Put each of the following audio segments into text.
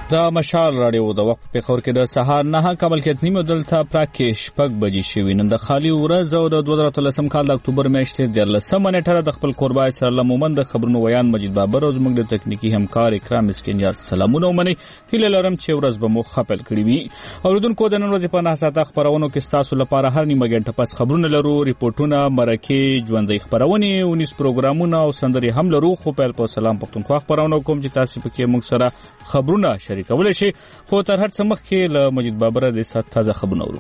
د مشال راډیو د وخت په خور کې د سهار 9 قبل کې نیمه دلته پراکې شپږ بجې شوې. نن د خالي ورځ او د 2013 کال د اکتوبر میاشتې د 13 نیټه د خپل قربای سره لمومن د خبرونو ویان مجید بابر او زموږ د تکنیکی همکار اکرام مسکینیار سلامونه ومني. هیله لرم چې ورځ به مو خپل کړی وي. اوریدونکو د نن ورځې په 9 ساعته خبرونو کې تاسو لپاره هر نیمه غنټه پس خبرونه لرو، ریپورتونه، مرکې، ژوندۍ خبرونه، ونیس پروګرامونه او سندري هم لرو. خو په سلام پښتونخوا خبرونه کوم چې تاسو پکې موږ سره خبرونه شریکول شي. خو تر هر څه مخکې له مجید بابر د سات تازه خبرونه ورو.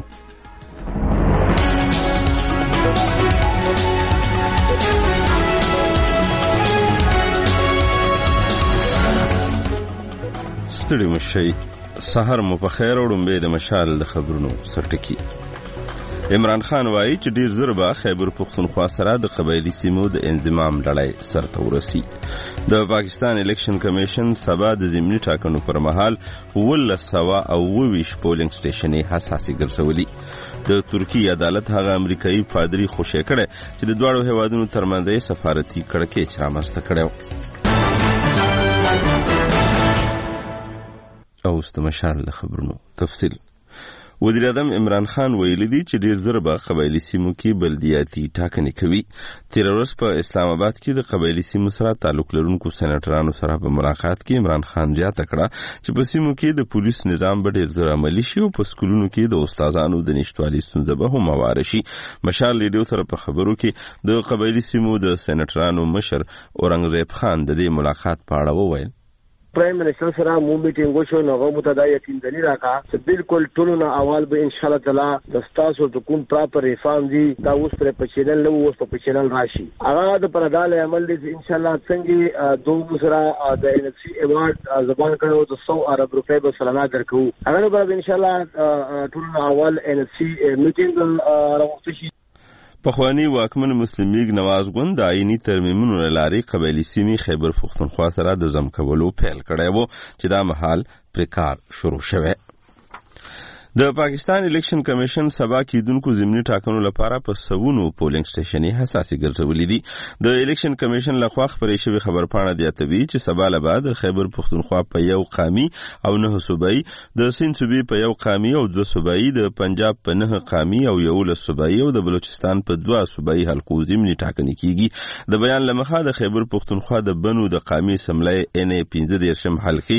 ستړي مشي سحر مو په خیر او ډمبه د مشال د خبرونو سرټکی. عمران خان وایي چې ډیر زر به خیبر پختونخوا سره د قبایلی سیمو د انضمام لړۍ سرته ورسي. د پاکستان الیکشن کمیشن سبا د ضمني ټاکنو پر مهال 1920 پولینګ سټیشنې حساسي ګرځولي. د ترکی عدالت هغه امریکایي پادری خوشی کړي چې د دوړو هیوادونو ترمنځ سفارتي کړکېچ رامنځته کړو. او استمشال د خبرونو تفصیل. وزیر اعظم عمران خان ویلي دي چې ډیر زر به قبایلی سیمو کې بلدیاتي ټاکنې کوي. تیر ورځ په اسلام آباد کې د قبایلی سیمو سره تعلق لرونکو سېنیټرانو سره په ملاقات کې عمران خان زیاته کړه چې په سیمو کې د پولیس نظام به ډیر زر عملي شي او په سکولونو کې د استادانو د نشټوالي ستونزه به هم هواره شي. مشال لیډیو سره په خبرو کې د قبایلی سیمو د سېنیټرانو مشر اورنګزیب خان د دې ملاقات په اړه وویل. پرایم منسٹر سره مو میټینګ وشو نو هغه متدا یقین دلی راکا چې بالکل ټولو نه اول به ان شاء الله تعالی د تاسو د کوم پراپر ریفارم دی دا اوس پر پچیدل له اوس په پچیدل راشي. هغه د پردال عمل دی ان شاء الله څنګه دوه سره د ان اف سی ایوارډ زبان کړو د 100 ارب روپے به سلامه درکو. هغه به ان شاء الله ټولو نه اول ان اف سی میټینګ راوځي. پخوانی واکمن مسلم لیگ نواز ګوند د آئینی ترمیمونو لارې قبایلی سیمې خیبر پختونخوا سره د ضم کولو پیل کړی و چې دا مهال پر کار شروع شوی. د پاکستان الیکشن کمیشن سبا کېدونکو ضمني ټاکنو لپاره په سوونو پولینګ سټیشنې حساسي ګرځولې دي. د الیکشن کمیشن لخوا خبرې شوې خبرپاڼه زیاتوي چې سبا له بعد خیبر پختونخوا په یو قامي او 9 صوبایي، د سیند صوبې په یو قامي او 2 صوبایي، د پنجاب په 9 قامي او 11 صوبایي او د بلوچستان په 2 صوبایي حلقو ضمني ټاکنې کیږي. د بیان لمخه د خیبر پختونخوا د بنو د قامي سملای ان 15 حلقي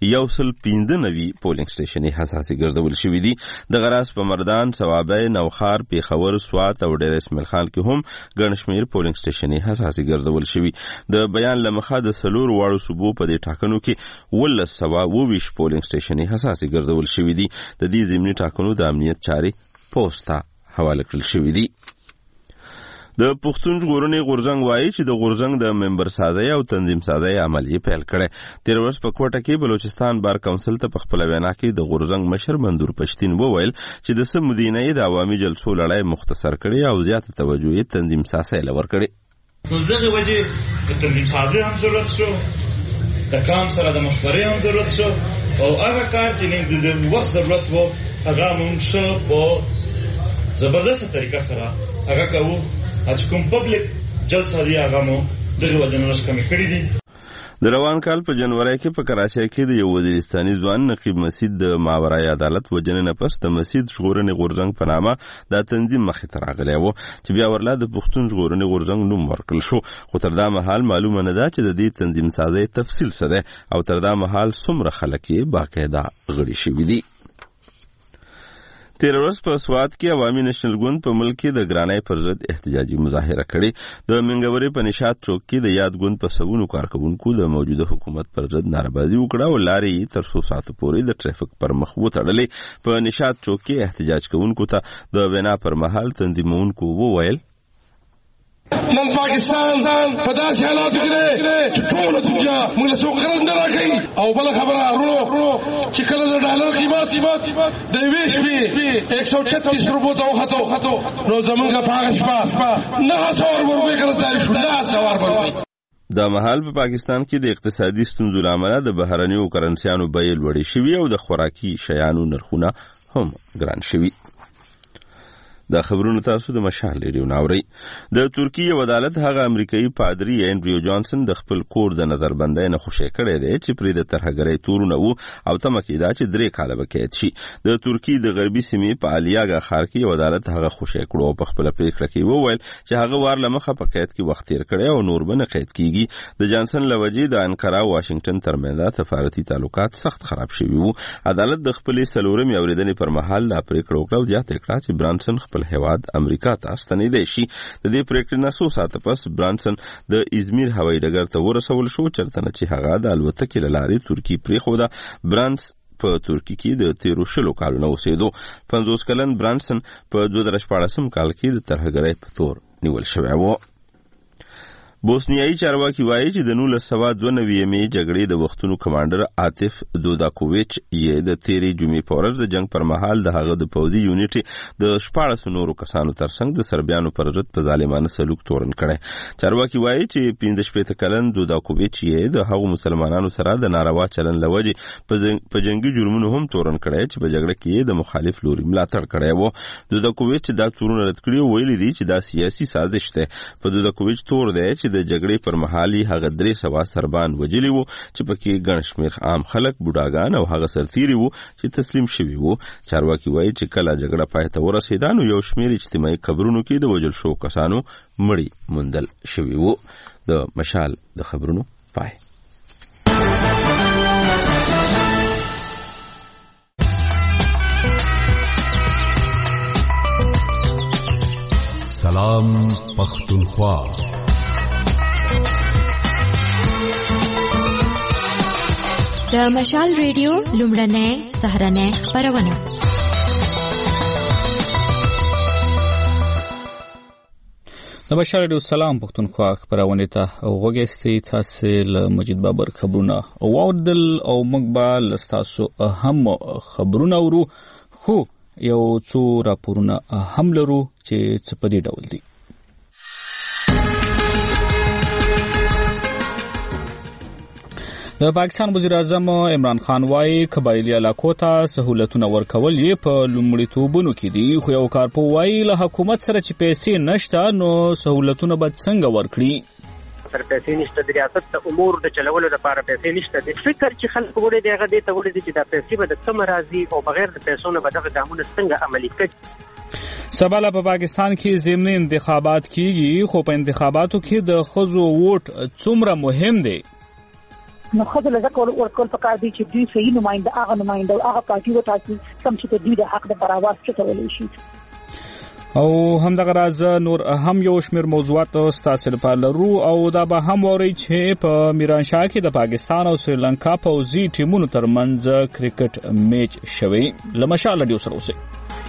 195 پولینګ سټیشنې حساسي ګرځول شوې. د غراس په مردان، ثوابه، نوخار، پیښور، سوات او ډیر اسماعیل خان کې هم ګڼ شمېر پولینګ سټیشنې حساسي ګرځول شوي. د بیان لمخه د سلور واړو صوبو په دې ټاکنو کې 1920 پولینګ سټیشنې حساسي ګرځول شوي دي. د دې ضمني ټاکنو د امنیت چارې پوسټه حواله کړل شوې دي. د پښتون ژغورنې غورځنګ وایي چې د غورځنګ د ممبر سازۍ او تنظیم سازۍ عملیه پیل کړي. تیر ورځ په کوټه کې بلوچستان بار کونسل ته په خپل وینا کې د غورځنګ مشر منظور پښتین وویل چې د سم مدینه د عوامي جلسو لړۍ مختصر کړي او زیاته توجه یې تنظیم سازۍ لور کړي. دغه وجه د تنظیم سازۍ هم ضرورت شو، د کام سره د مشورې هم ضرورت شو او هغه کار چې د وخت ضرورت وو هغه موږ شو په زبردست طریقه سره هغه کوو. چې کوم پبلک جلسه دی هغه مو دغه وجنورس کمی کړی دي. د روان کال په جنوري کې په کراچۍ کې د یو وزیرستاني ځوان نقیب مسید د ماورای عدالت وجنې نه پس د مسید ژغورنې غورځنګ په نامه د تنظیم مخې ته راغلی و چې بیا ورله د پښتون ژغورنې غورځنګ نوم ورکړل شو. خو تر دا مهال معلومه نه ده چې د دې تنظیم سازۍ تفصیل څه دی او تر دا مهال څومره خلک یې باقاعده غړي شوي دي. تیر ورځ په سوات کې عوامي نېشنل ګوند په ملک کې د ګرانۍ پر ضد احتجاجي مظاهره کړې. د منګورې په نشاط چوک کې د یاد ګوند په سوونو کارکونکو د موجوده حکومت پر ضد ناربازي وکړه او لارې تر 100 ساعتو پورې د ټریفیک پر مخ وتړلې. په نشاط چوک کې احتجاج کوونکو ته د وینا پر مهال تنظیمونکو وویل نن پاکستان په داسې حالاتو کې دی چې ټوله دنیا موږ له څوک غرض نه راکوي. او بله خبره ورو چې کله د ډالر قیمت د یوې شپې 136 روپو ته وختو نو زمونږ په هغه شپه 900 روپۍ قرضداري شو. 900 روپۍ. دا مهال په پاکستان کې د اقتصادي ستونزو له امله د بهرنیو کرنسیانو بیې لوړې شوي او د خوراکي شیانو نرخونه هم ګران شوي. دا خبرونه تاسو د مشال ریډیو ناوري. د ترکیه عدالت هغه امریکایي پادری انډریو جانسن د خپل کور د نظربندۍ نه خوشی کړی دی چې پرې د ترهګرۍ تورونه وو او تمه کېده چې 3 کاله به قید شي. د ترکیه د غربي سیمې په الیاګا ښار کې عدالت هغه خوشی کړو او په خپل پریکړه کې وویل چې هغه وار لمخه په قید کې وخت تیر کړی او نور به نه قید کیږي. د جانسن لوجې د انقره او واشنگټن ترمنځ سفارتي تعلقات سخت خراب شوي وو. عدالت د خپل سلورمې اوریدنې پر مهال لا پریکړه وکړه او زیاته کړه چې برانسن خپل هیواد امریکا ته ستنیدای شي. د دې پریکړې نه څو ساعته پس برانسن د ازمیر هوایي ډګر ته ورسول شو چېرته نه چې هغه د الوتکې له لارې ترکیې پرېښوده. برانس په ترکیه کې د 13 کالونو اوسېدو. 50 کلن برانسن په 2014 کال کې د ترهګرۍ په تور نیول شوی و. بوسنیایي چارواکي وایي چې د 1992 جګړې د وختونو کمانډر عاطف دوداکوویچ یې د تیرې جمعې په ورځ د جنگ پر مهال د هغه د پوځي یونټ د 14 نورو کسانو ترڅنګ د سربیانو پر ضد په ظالمانه سلوک تورن کړی. چارواکي وایي چې 15 کلن دوداکوویچ یې د هغو مسلمانانو سره د ناروا چلن لوجې په جنگي جرمونو هم تورن کړی چې په جګړه کې د مخالف لوري ملاتړ کړی و. دوداکوویچ دا تورونه رد کړي او ویلي دي چې دا سیاسي سازش دی. په دوداکوویچ تور دی چې د جګړې پر مهالي هغه 300 سربان وجلی وو چې پکې ګڼ شمېر عام خلک، بوډاګان او هغه سرتیري وو چې تسلیم شوي وو. چارواکي وایي چې کله جګړه پای ته ورسېده نو یو شمېر اجتماعي قبرونو کې د وژل شوو کسانو مړي موندل شوي وو. د مشال د خبرونو پای. سلام پختونخوا. د مشال ریډیو لومړنۍ سهارنۍ خپرونه. د مشال ریډیو سلام پختونخوا خپرونه ته وګورئ. تاسو له مجید بابر خبرونه واوردل او موږ به لستاسو هم خبرونه ورو خو یو څو راپورونه هم لرو چې څه په دې ډول دي. د پاکستان وزیر اعظم عمران خان وايي قبایلی علاقو ته سہولتونه ورکول یې په لومړیتوبونو کې دي، خو یو کارپوه وايي له حکومت سره چې پیسې نشته نو سہولتونه به څنګه ورکړي. سره پیسې نشته، د ریاست ته امور د چلولو لپاره پیسې نشته. د فکر چې خلک وړي دی هغه دې ته وړي دي چې دا پیسې به د کوم راځي او بغیر د پیسو نه به دغه ګامونه څنګه عملي کړي. سبا په پاکستان کې ضمني انتخابات کیږي، خو په انتخاباتو کې د ښځو ووټ څومره مهم دی. نو خځه له ځکه ورکول پکار دي چې دوی صحیح نماینده هغه پارټي وټاکي کوم چې دوی د حق د براواز چتولی شي. او همدغه راز نور هم یو شمېر موضوعات ستاسو لپاره لرو او دا به هم ووري چې په میرانشاه کې د پاکستان او سریلانکا پوځي ټیمونو ترمنځ کرکټ میچ شوی. لمشال ریډیو سره اوسئ.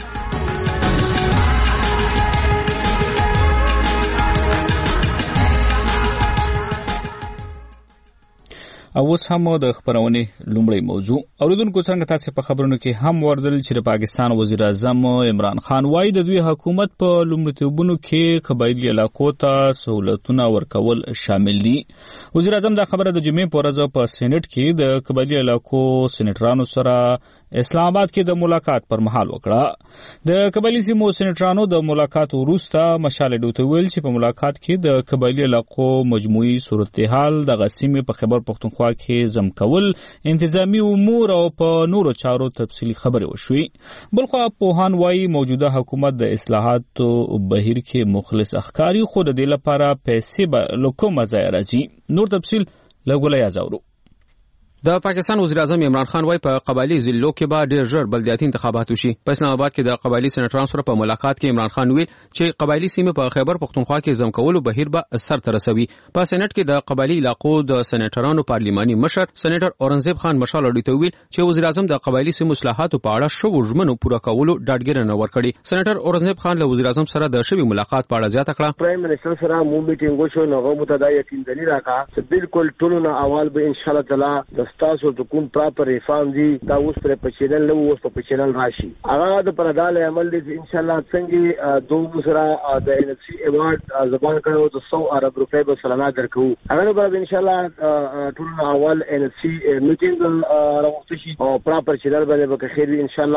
او اوس هم د خبرونې لومړی موضوع اوریدونکو څنګه تاسو په خبرونو کې هم وردل چې د پاکستان وزیر اعظم عمران خان وايي د دوی حکومت په لومړیتوبونو کې قبایلی علاقو ته سہولتونه ورکول شامل دي. وزیر اعظم دا خبره د جمعې په ورځ په سېنات کې د قبایلی علاقو سېنټرانو سره اسلام آباد کې د ملاقات پر مهال وکړه. د قبایلی سیمو سېنټرانو د ملاقات وروسته مشال ډوته ویل چې په ملاقات کې د قبایلی علاقو مجموعي صورتحال د غسیمې په خیبر پختونخوا کې زم کول، انتظامی امور او په نورو چارو تفصیلی خبرې وشوي. بلخو پوهان وايي موجوده حکومت د اصلاحاتو بهیر کې مخلص اخکاری، خو د دې لپاره پیسې به له کومه ځایه راځي. نور تفصیل له ګولیا زاورو. د پاکستان وزیر اعظم عمران خان وايي په قبایلی ضلعو کې به ډېر ژر بلدیاتي انتخابات وشي. په اسلام آباد کې د قبایلی سېنټرانو سره په ملاقات کې عمران خان ویل چې قبایلی سیمې په خیبر پختونخوا کې زم کولو بهیر به سر ته رسوي. په سېنات کې د قبایلی علاقو د سېنټرانو پارلماني مشر سېنیټر اورنګزیب خان مشال اډیته ویل چې وزیر اعظم د قبایلی سیمو اصلاحاتو په اړه شو ژمنو پوره کولو ډاډګیرنه ورکړي. سېنیټر اورنګزیب خان له وزیر اعظم سره د شوی ملاقات په اړه زیاته کړه. پرایم منسٹر سره مو میټینګ وشو نو هغه متدا یقین دلی راکا چې بالکل ټولونه اول به ان شاء الله تعالی د تاسو ته کوم پراپر ریفارم دي دا اوس پر پچیدل له اوس په پچیدل راشي. هغه د پردال عمل دي ان شاء الله څنګه دوه سره د ان سی ایوارډ زبان کړو د 100 ارب روپے به سلامه درکو. هغه به ان شاء الله ټول اول ان سی میټینګ راوځي او پراپر چیدل به خیر ان شاء الله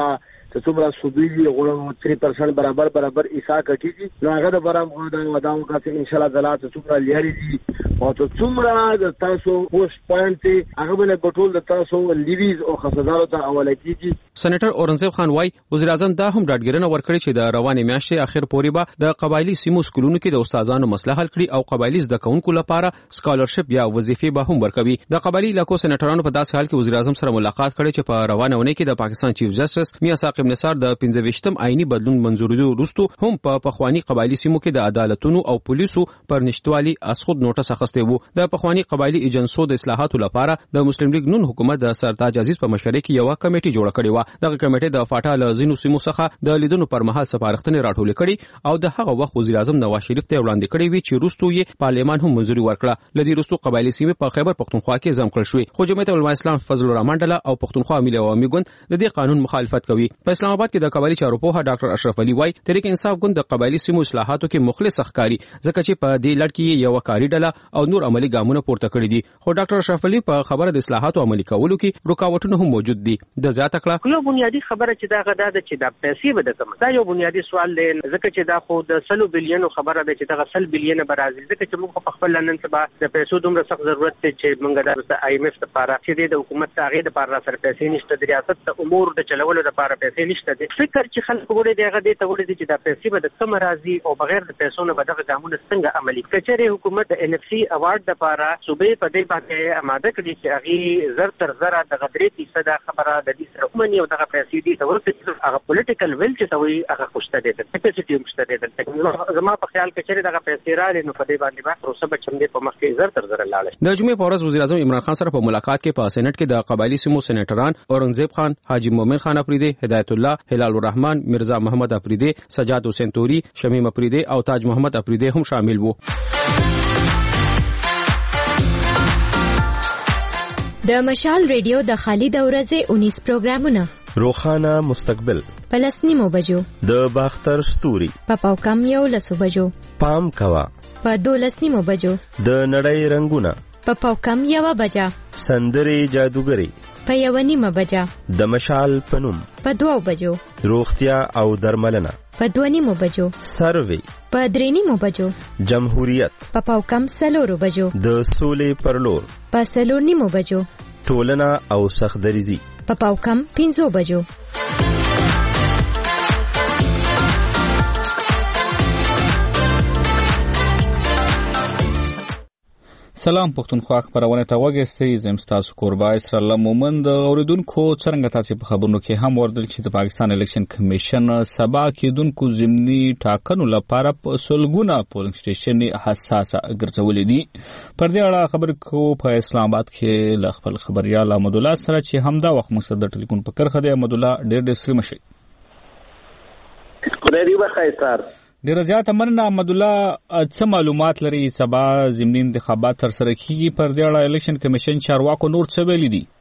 چې څومره صوبې دي غوړو 3% برابر ایسا کټیږي نو هغه د برام وداو کاسه ان شاء الله تعالی چې څومره لري دي او ته څومره د تاسو پوسټ پوینټ هغه بل ګټول د تاسو لیویز او خصدارو ته حواله کیږي. سېنیټر اورنګزیب خان وای وزیر اعظم دا هم ډاډګرنه ورکړي چې د روانې میاشتې اخر پورې به د قبایلی سیمو سکولونو کې د استادانو مسله حل کړي او قبایلی زده کوونکو لپاره سکالرشپ یا وظیفې به هم ورکوي. د قبایلی علاقو سېنیټرانو په داسې حال کې وزیر اعظم سره ملاقات کړي چې په روانه ونه کې د پاکستان چیف جسټس میاں ثاقب نثار د 15م آئینی بدلون منزورېدو وروسته هم په پخوانی قبایلی سیمو کې د عدالتونو او پولیسو پر نشټوالي اسخود نوټس اخیستی وو. د پخوانی قبایلی ایجنسو د اصلاحاتو لپاره د مسلم لیگ نون حکومت د سرتاج عزیز په مشرۍ کې یو کمیټه جوړه کړې و. دغه کمیټه د فاټا له زینو سیمو څخه د لیدونو پر مهال سپارښتنې راټولې کړي او د هغه وخت وزیر اعظم نواز شریف ته وړاندې کړې وی چې روستو یې پارلمان هم منځوري ورکړه. لدی روستو قبایلی سیمې په خیبر پختونخوا کې ځم کړل شوې خو جمعیت علماء اسلام فضل الرحمن ډله او پختونخوا ملي عوامي ګوند د دې قانون مخالفت کوي. په اسلام آباد کې د قبایلی چارو په ډاکټر اشرف علي وای تحریک انصاف ګوند د قبایلی سیمو اصلاحاتو کې مخلص ښکاری ځکه چې په دې لړ کې یو کاری ډله او نور عملی ګامونه پورته کړی دي. خو ډاکټر اشرف علي په خبره د اصلاحاتو عملی کولو کې رکاوټونه هم موجود دي. د زیاته کړه یو بنیادی خبره چې دا غدا ده چې دا پیسې به د کوم دا یو بنیادی سوال دی ځکه چې دا خو د 100 بلین خبره ده چې دا 100 بلین برازیل ځکه چې موږ په خپل نن سبا د پیسو دومره سخت ضرورت دی چې موږ د آی ایم ایف لپاره چې د حکومت تاغې لپاره سره پیسې نشته د ریاست ته امور د چلولو لپاره پیسې نشته دي. فکر چې خلک وګوري دغه دې ته وړي چې دا پیسې به د کوم راځي او بغیر د پیسو نه به دغه ګامونه څنګه عملي کچېره حکومت د ان اف سی اوارد لپاره صوبې په دې باندې آماده کړي چې هغه زر تر زر د 3% خبره د دې سره کومني او دغه پیسې دي ته ورته هغه پولیټیکل ویل چې توي هغه خوشته دي د کیپاسټي مشته دي د زما په خیال کې چې دغه پیسې را لنو په دې باندې به پروسه به چمدي په مخ کې زر تر زر لاله. د جمعې په ورځ وزیر اعظم عمران خان سره په ملاقات کې په سېنات کې د قبایلی سیمو سېنیټران اورنګزیب خان، حاجی مومن خان افریدی، هدایت الله، هلال الرحمن، مرزا محمد افریدی، سجاد حسین توري، شمیم افریدی او تاج محمد افریدی هم شامل وو. د مشال ریډیو د خالد اورزه 19 پروګرامونه روخانه مستقبل پلسنیمو بجو د باختر ستوري په کم یو لسو بجو پام کوا په 12 بجو د نړۍ رنگونه په کم یو بجا سندري جادوګری په 1 بجا د مشال پنوم په 2 بجو روغتیا او درملنه په 2 بجو سروي په 3 بجو جمهوریت په کم 4 بجو د سولې پرلور په 4 بجو ټولنه او سخدریزي په کم 5 بجو. سلام پښتونخوا خبرونه ته وګورئ. زم تاسو قربا اسرائیل مومند اوریدونکو څنګه تاسو په خبرونو کې هم وردل چې د پاکستان الیکشن کمیشن سبا کېدونکو ضمني ټاکنو لپاره په سلګونه پولینګ سټیشن حساسه ګرځولې دي. پر دې اړه خبر کو په اسلام آباد کې ل خپل خبريال احمد الله سره چې همدا وخت مقصد د ټلیفون په کرخه دی. احمد الله ډېر سلام شي. خدای دې وخایستار. ډیر زیات مننه احمد الله. څه معلومات لري سبا ضمني انتخابات تر سره کیږي؟ پر دې اړه الیکشن کمیشن چارواکو نور څه ویلي دي؟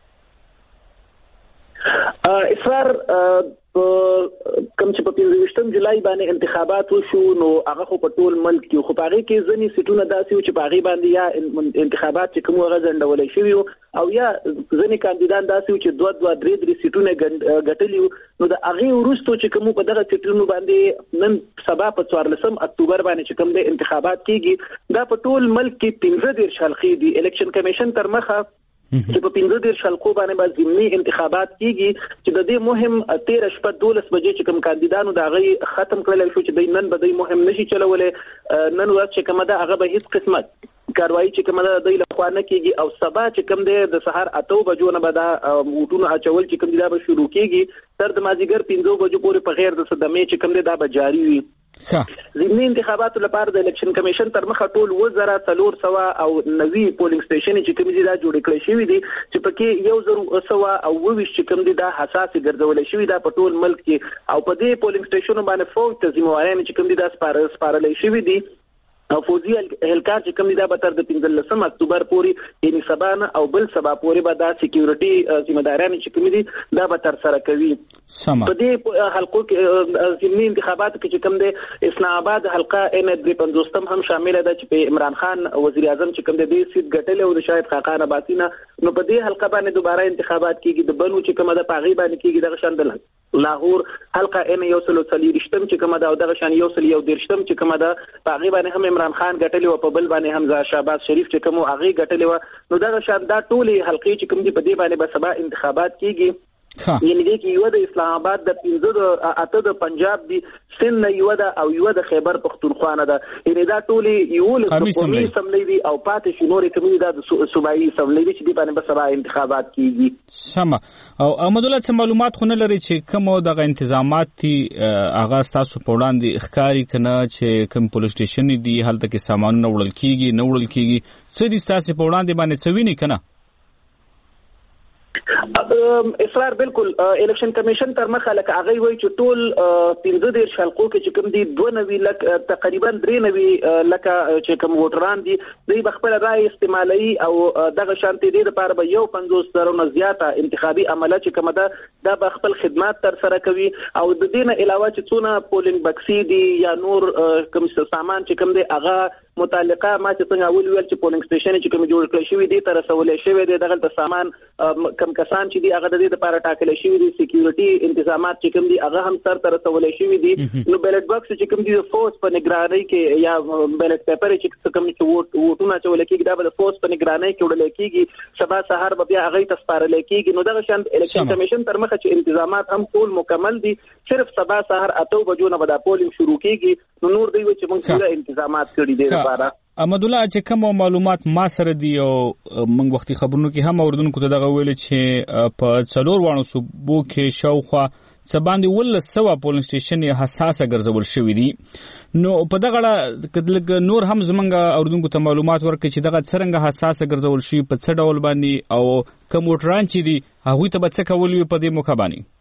اسرار کوم چې په 15 جولای باندې انتخابات وشو نو هغه خو په ټول ملک کې خو پاره کې ځنی سټونه داسې چې پاره باندې یا انتخابات چې کوم غزنډولې شوی او یا ځنی کاندیدان داسې چې 2-3 سټونه ګټلی نو د هغه ورستو چې کوم په دغه سټونو باندې نن سبا په 14 اکتوبر باندې چې کوم د انتخابات کیږي دا په ټول ملک کې 15 حلقې دي. الیکشن کمیشن تر مخه چې په 15 حلقو باندې ضمني انتخابات کیږي چې د دې مهم 13 شپه 12 بجې چې کوم کاندیدانو دا غي ختم کړل شو چې د نن به د مهم نشي چلولې نن ورځ چې کومه دا هغه به هیڅ قسمت کاروایی چې کومه د لخوا نه کیږي او سبا چې کوم د سحر 8 بجو نه به دا وټونه اچول چې کوم دا به شروع کیږي تر د مازیګر 5 بجو پورې په غیر د صدمې چې کوم دا به جاری وي. ضمني انتخاباتو لپاره د الیکشن کمیشن تر مخه ټول 1400 او 90 پولینګ سټیشن چې کوم دي دا جوړ کړی شوی دي چې پکې 1100 او 20 چې کوم دي دا حساس ګرځول شوی دا په ټول ملک کې او په دې پولینګ سټیشنونو باندې فوج ته ذمہواران چې کوم دي دا سپارل شوی دي او فوزي هلکار چې کوم دي دا به تر د 15 اکتوبر پورې یعنی سبا نه او بل سبا پورې به دا سکیورټي ذمہداران چې کوم دي دا به تر سره کوي. په دې حلقو کې ضمني انتخابات کې چې کوم دي اسلام آباد حلقه ان 350 هم شامل ده چې په عمران خان وزیر اعظم چې کوم دي سیټ ګټل او د شاهد خاقان عباسي نه نو په دې حلقه باندې دوباره انتخابات کیږي. د بنو چې کومه د پاغي باندې کیږي د شاندل لاهور حلقه ام یو سلو سلیریشتم چې کومه دا دغه شان یو سل یو دیرشتم چې کومه دا باغی باندې هم عمران خان ګټلی او په بل باندې حمزه شهباز شریف چې کوم هغه ګټلی و نو دغه شان دا ټولې حلقې چې کوم دي په دې باندې به سبا انتخابات کیږي یعنی دې کې یو د اسلام آباد د 15 اته د پنجاب دی سن یو د او یو د خیبر پختونخوا نه ده یعنی دا ټولې یو له قومي سملې دي او پاتې شنورې کومې د صوبایي سملې دي چې دې باندې به سبا انتخابات کیږي سم او احمد الله څه معلومات خو نه لري چې کوم دغه انتظامات دي هغه تاسو په وړاندې ښکاری کنه چې کوم پولیس سټیشن دي هلته کې سامان نه وړل کیږي نه وړل کیږي څه دي تاسو په وړاندې باندې څه ویني کنه اسرار بالکل الیکشن کمیشن تر مخه لکه هغه وایي چې ټول 15 حلقو کې چې کوم دي 92 لک تقریبا 93 لک چې کوم ووټران دي دوی بخپل رائے استعمالي او دغه شانتي دي لپاره به یو 50 نه زیاته انتخابي عمله چې کومه ده د بخپل خدمات تر سره کوي او د دې نه علاوه چې څونه پولینګ بکسي دي یا نور کوم سامان چې کوم دي هغه متعلقه ما چې څنګه ویل چې پولینګ سټیشن چې کوم جوړ کړی شوی دی تر رسولې شوی دی دغه سامان کم کسان چې دی هغه د دې لپاره ټاکل شوی دي سکیورټي انتظامات چې کوم دي هغه هم تر رسولې شوی دي نو بیلټ باکس چې کوم دي فورس په نگرانی کې یا بیلټ پیپر چې کوم چې ووټونه چول کېږي دا به فورس په نگرانی کې وړل کېږي سبا سحر به بیا هغه تسپارل کېږي نو دغه شان الیکشن کمیشن تر مخه چې انتظامات هم ټول مکمل دي صرف سبا سحر 8 بجو نه به دا پولینګ شروع کېږي نو نور دی چې موږ پوره انتظامات کړی دي لپاره احمد الله چې کوم معلومات ما سره دي او موږ وختي خبرونو کې هم اوردونکو ته دغه ویل چې په څلور وانو صوبو کې شاوخوا څه باندې ول سوا پولینګ سټیشن حساسه ګرځول شوې دي نو په دغه اړه نور هم زمونږ اوردونکو ته معلومات ورکړي چې دغه څنګه حساسه ګرځول شي په څه ډول باندې او کوم وټران چې دي هغه ته به څه کول وي په دې موخه باندې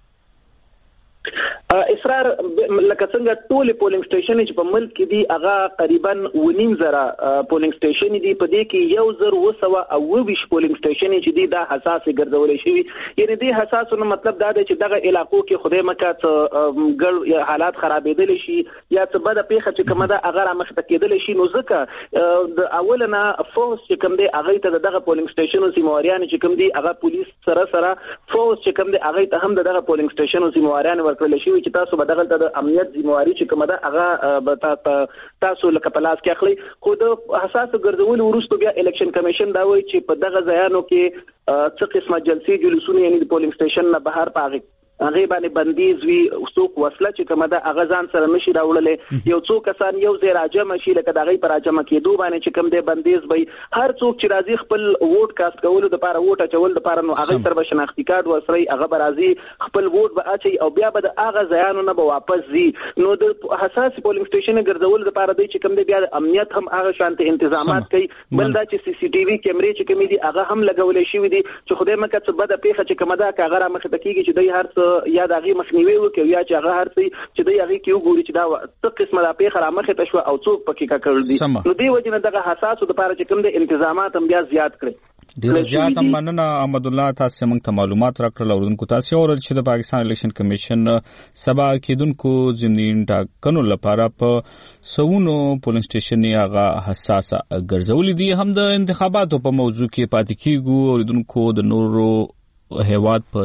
اسرار لکه څنګه ټول پولینګ سټیشن چې په ملک کې دي هغه تقریبا 19,000 پولینګ سټیشن دي په دې کې 1,220 پولینګ سټیشن چې دي دا حساس ګرځولې شوی یعنی دې حساسونو مطلب دا دی چې دغه علاقو کې خدای مکه ګل حالات خرابېدل شي یا څه بده پیښه چې کومه ده هغه مخته کېدل شي نو ځکه د اولنا فورس چې کوم دی هغه ته دغه پولینګ سټیشن سیموریان چې کوم دي هغه پولیس سره فورس چې کوم دی هغه ته هم دغه پولینګ سټیشن سیموریان ورکړل شي چې تاسو بدغه د امنیت ذمہواری چې کومه ده هغه تاسو لکه پلاس کې اخلي خو د حساس ګرځول ورستو بیا الیکشن کمیشن دا وایي چې په دغه ځایانو کې څه قسمه جلسې جلوسونه یعنی د پولینګ سټیشن نه بهر پاغي هغه باندې بندیز وی څوک وسله چې کومه ده هغه ځان سره نشي راوړلې یو څوک کسان یو ځای راجم شي لکه دغه پر راجم کېدو باندې چې کوم ده بندیز وي هر څوک چې راځي خپل ووټ کاست کول د لپاره ووټ اچول د لپاره نو هغه سره شناختی کارت ورسري هغه برازي خپل ووټ به اچي او بیا به د هغه ځایانو نه به واپس زی نو د حساس پولینګ سټیشن ګرځول د لپاره دی چې کوم ده بیا امنیت هم هغه شانته انتظامات کوي بل دا چې سی سی ټي وي کیمرې چې کوم دي هغه هم لګولې شوی دي چې خدای مکه څه بده پیښه چې کومه ده هغه را مخ ته کیږي چې دوی هر یا دغه مخنیوي وکړي یا چې هغه هر څه چې دوی هغه کې وګوري چې دا څه قسمه د پیښه را مخ ته شو او څوک پکې کا کړل دي نو دی وجنه دغه حساسو د لپاره چې کوم د انتظامات هم بیا زیات کړي ډیر زیات مننه احمد الله تاسو موږ ته معلومات راکړل اوردونکو تاسو اورل چې د پاکستان الیکشن کمیشن سبا کېدونکو ضمني ټاکنو لپاره په سونو پولینګ سټیشن هغه حساسه ګرځولې دي هم د انتخاباتو په موضوع کې پاتې کیږي اوردونکو د نورو هیواد په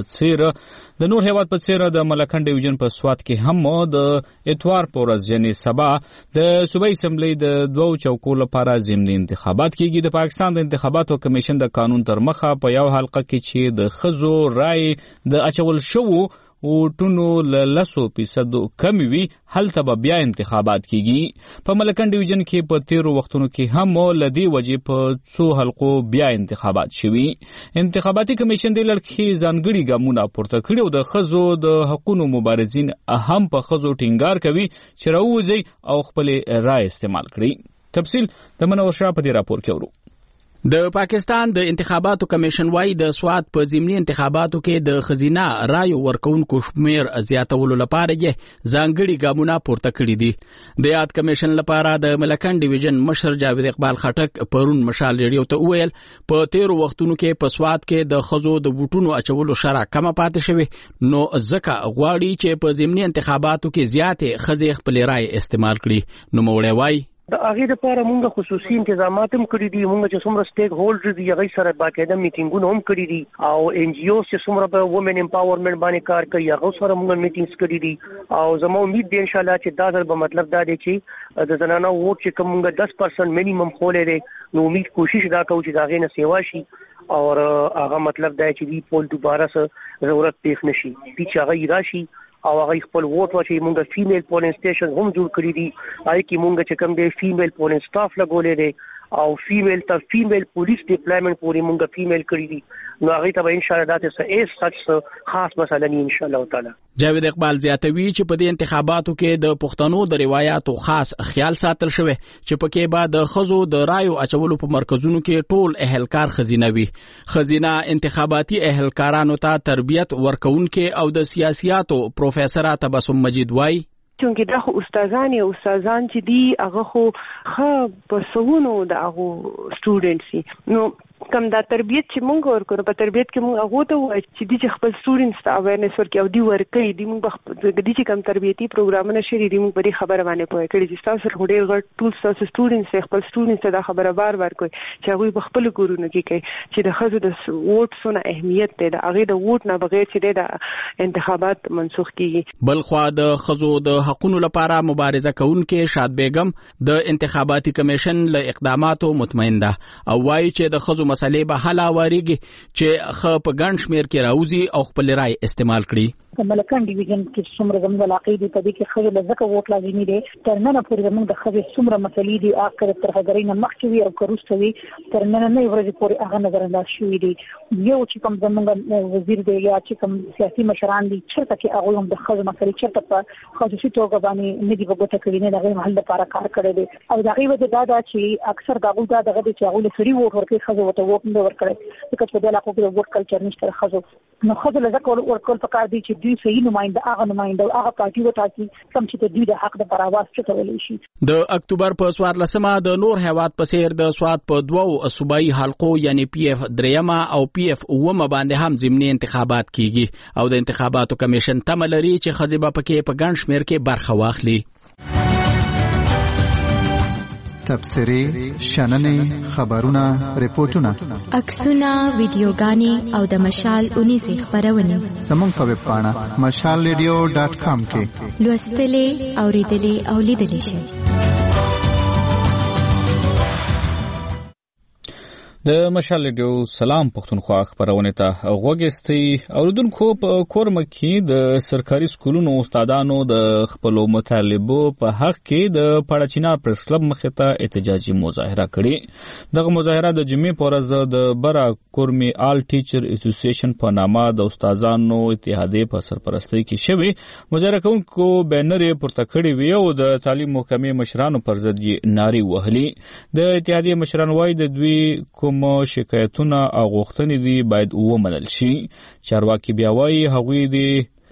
څیر د ملکن ډیویژن په سوات کې هم د اتوار په ورځ یعنی سبا د صوبایي اسمبلی د دوو چوکو لپاره ضمني انتخابات کیږي د پاکستان د انتخاباتو کمیشن د قانون تر مخه په یو حلقه کې چې د خزو رائے د اچول شوو ووټونو له 10% کم وي هلته به بیا انتخابات کیږي په ملکن ډیویژن کې په 13 وختونو کې هم لدی وجې په څو حلقو بیا انتخابات شوي انتخاباتي کمیشن د لړخي ځانګړي ګامونه پورته کړي او د خزو د حقوقو مبارزین هم په خزو ټینګار کوي چې راوځي او خپل رائے استعمال کړي تفصیل د منور شاه په دې راپور کې ورو د پاکستان د انتخاباتو کمیشن وايي د سواد په ضمني انتخاباتو کې د خزینه رایو ورکونکو شمیر زیاتولو لپاره یې ځانګړي ګامونه پورته کړي دي د یاد کمیشن لپاره د ملکن ډیویژن مشر جاوید اقبال خټک پرون مشال ریډیو ته ویل په 13 وختونو کې په سواد کې د خزو د ووټونو اچولو شرع کم پاتې شوی نو ځکه غواړي چې په ضمني انتخاباتو کې زیاتې خزې خپل رائے استعمال کړي نو موړی وايي د هغه لپاره موږ خصوصي تنظیمات هم کړی دي. موږ چې څومره سټیک هولډر دي هغه سره باقاعده میټینګونه هم کړی دي او ان جی او چې څومره په وومن امپاورمنت باندې کار کوي هغه سره موږ میټینګز کړی دي او زموږ امید دی ان شاء الله چې دا ځل به مطلب دا دی چې د زنانه ووټ چې کوم موږ 10% مینیمم خولې دي نو امید کوشش دا کوو چې دا غي نه سیوا شي او هغه مطلب دا چې دی پول دوباره سره ضرورت پیښ نشي چې هغه راشي او هغه خپل ووټ واچي. موږ فیمیل پولینګ سټیشن هم جوړ کړی دي آی کی موږ چې کوم دی فیمیل پولینګ سټاف لګولې دي او فیمیل پولیس ډیپلایمنٹ پوری موږ فیمیل کړی دي نو هغه ته ان شاء الله دا څه سچ خاص مسله نه ان شاء الله تعالی. جاوید اقبال زیاتوي چې په دې انتخاباتو کې د پښتنو د روایتو خاص خیال ساتل شوی چې پکې بعد د خزو د رایو اچولو په مرکزونو کې ټول اهلکار خزینه وي. خزینه انتخاباتي اهلکارانو ته تربیت ورکوونکې او د سیاسياتو پروفیسور تبسم مجید وای چونکه دا خو استادان چې دی هغه خو په سونو د هغه سټوډنټس نو کم دا تربیت چې مونږ ورکو په تربیت کې مونږ هغه ته وایي چې دي چې خپل سټوډنټس ته اویرنس ورکړي او دی ورکړي دي مونږ د دې چې کم تربیتي پروګرامونه شری دي مونږ په دې خبره باندې پوهه کړی چې تاسو سره ډېر غټ ټول تاسو سټوډنټس خپل سټوډنټس ته دا خبره بار کوي چې هغه په خپل کورونو کې کوي چې د خزو د ووټ سونه اهمیت دی د هغه د ووټ نه بغیر چې د انتخابات منسوخ کیږي. بل خو د خزو د حقوقو لپاره مبارزه کوونکې شاد بیگم د انتخاباتي کمیشن له اقداماتو مطمئن ده او وایي چې د خزو مسلې به حل واریږي چې خ په ګڼ شمیر کې راوځي او خپل رائے استعمال کړي. د ملکان ډیویژن کې څومره زموږ علاقې دي په دې کې خزو لزکه ووټ لازمي دي تر نن پورې زموږ د خزو څومره مسلې دي اخر تر هغې نه مخکې وي او کروستوي تر نن نه ورځې پورې هغه نظر انداز شوی دي. یو چې کوم زموږ وزیر دی یا چې کوم سیاسي مشران دي چرته کې هغه هم د خزو مسلې چرته په خصوصي توګه باندې نه دی وګټه کړی نه دغه محل لپاره کار کړی دی او دغه وجه دا چې اکثر دغه دغه چې هغه لري ووټ ورکړي خزو ته ووټ نه ورکړي ځکه چې د علاقو کې ووټ کلچر نشته خزو نو خزو لزکه ورکول پکار دي چې دوی صحیح نمائنده هغه نمائنده هغه پارټي وټاکي کوم چې دوی د حق د پرواز چتولې شي. د اکتوبر په 14مه د نور هیواد په سیر د سواد په دوو صوبایي حلقو یعنی پی اف دریمه او پی اف اومه باندې هم ضمني انتخابات کیږي او د انتخاباتو کمیشن تمه لري چې خزبه پکې په ګڼ شمیر کې برخه واخلي. تبصرې شننې خبرونه ریپورتونه عکسونه ویډیوګانې او د مشال 19 خبرونه زموږ په ویب پاڼه mashalradio.com کې لوستلې اوریدلې او لیدلې شئ. د مشال ریډیو سلام پښتونخوا خبرونه ته غوږستئ اوریدونکو په کورم کې د سرکاري سکولونو استادانو د خپل مطالبو په حق کې د پړچینا پریس کلب مخې ته احتجاجي مظاهره کړې. دغه مظاهره د جمعې په ورځ د برا کورمي آل ټیچر اسوسییشن په نامه د استادانو اتحادیې په سرپرستۍ کې شوی. مظاهره کوونکو بینر پورته کړی وی او د تعلیم محکمې مشرانو پر ضد یې نارې وهلې. د اتحادیې مشران وايي د دوی شکایتونه او غوښتنې دي باید ومنل شي. چارواکي بیا وايي هغوی دي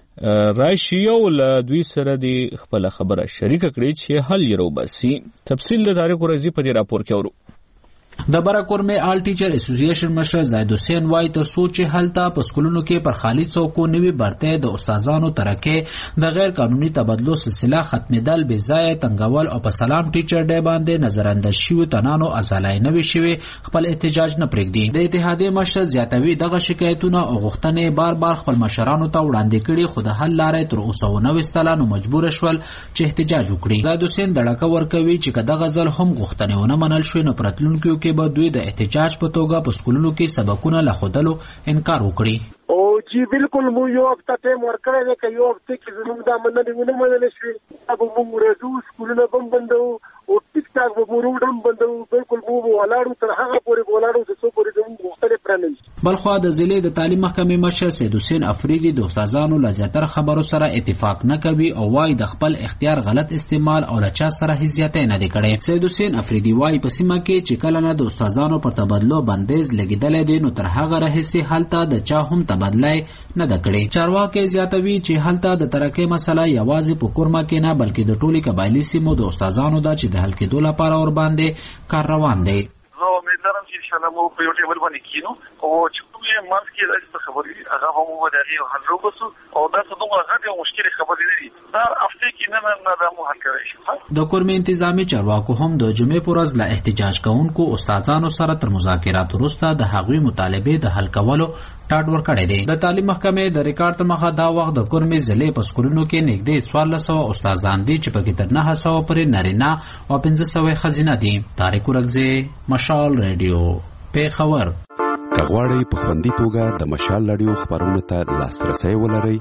راشي او له دوی سره د خپل خبره شریک کړي چې حل یې روباسي. تفصیل د تاریخ ورځي په دې راپور کې اورو. د برکورمه آل ټیچر اسوسییشن مشر زید حسین وای تر سوچ حالتا په سکولونو کې پر خالی څوکو نوي برته د استادانو ترکه د غیر قانوني تبادلو سلسله ختمېدل به ځای تنګول او په سلام ټیچر ډے باندې نظر انداز شوی تنانو ازالای نوي شوی خپل احتجاج نه پرېږدي. د اتحادیې مشر زیاتوي دغه شکایتونه او غوښتنې بار خپل مشرانو ته وړاندې کړي خو د حل لارې تر اوسه ونه وستلانو مجبور شول چې احتجاج وکړي. زید حسین دړکه ورکوي چې کداغه ځل هم غوښتنې ونه منل شوی نو پرتلونکو کې به دوی د احتجاج په توګه په سکولونو کې سبقونه لخدلو انکار وکړي. او جی بالکل مو یو هفته ټیم ورکړی دی که یو هفته کې زموږ دا مننې ونه منلی شوې به موږ ورځو سکولونه به هم بندوو او ټیک ټاک به مو روډ هم بندوو. بالکل مو به ولاړو تر هغه پورې به ولاړو چې څو پورې زموږ غوښتنې پوره نه وي. بلخوا د ضلع د تعلیم محکمې مشر سید حسین افریدي د استادانو له زیاتره خبرو سره اتفاق نه کوي او وايي د خپل اختیار غلط استعمال او له چا سره هیڅ زیاتې نه دی کړی. سید حسین افریدي وايي په سیمه کې چې کله نه د استادانو پر تبادلو بندیز لګیدلې دي نو تر هغه راهیسې هلته د چا هم تبادله نه ده کړې. چارواکي زیاتوي چې هلته د ترکه مسله یوازې په کورما کې نه بلکې د ټولي قبایلی سیمو د استادانو د چې د حل کېدو لپاره اور باندې کار روان دی. زه امیدوارم چې انشاءالله مو په یو ټیبل باندې کینو او چې کوم هغه منځ کې د خبرې هغه هم ودغه حل وکړو او دا څه دوه غټه مشکل خبرې دي دا افته کې نه دا مو حل کوي د کورمې انتظامی چارواکو هم د جمعې پر ورځ له احتجاج کوونکو استادانو سره تر مذاکرات وروسته د هغوی مطالبه د حل کولو ټاټ ورکړی دی. د تعلیم محکمې د ریکارډ تر مخه دا وخت د کورمې ضلع په سکولونو کې نږدې 1400 استادان دي چې پکې تر 900 پورې نارینه او 1500 ښځینه دي. طارق ورغزی، مشال ریډیو، پیښور. کغواړی په خوندي توګه د مشال ریډیو خبرونو ته لاسرسي ولرئ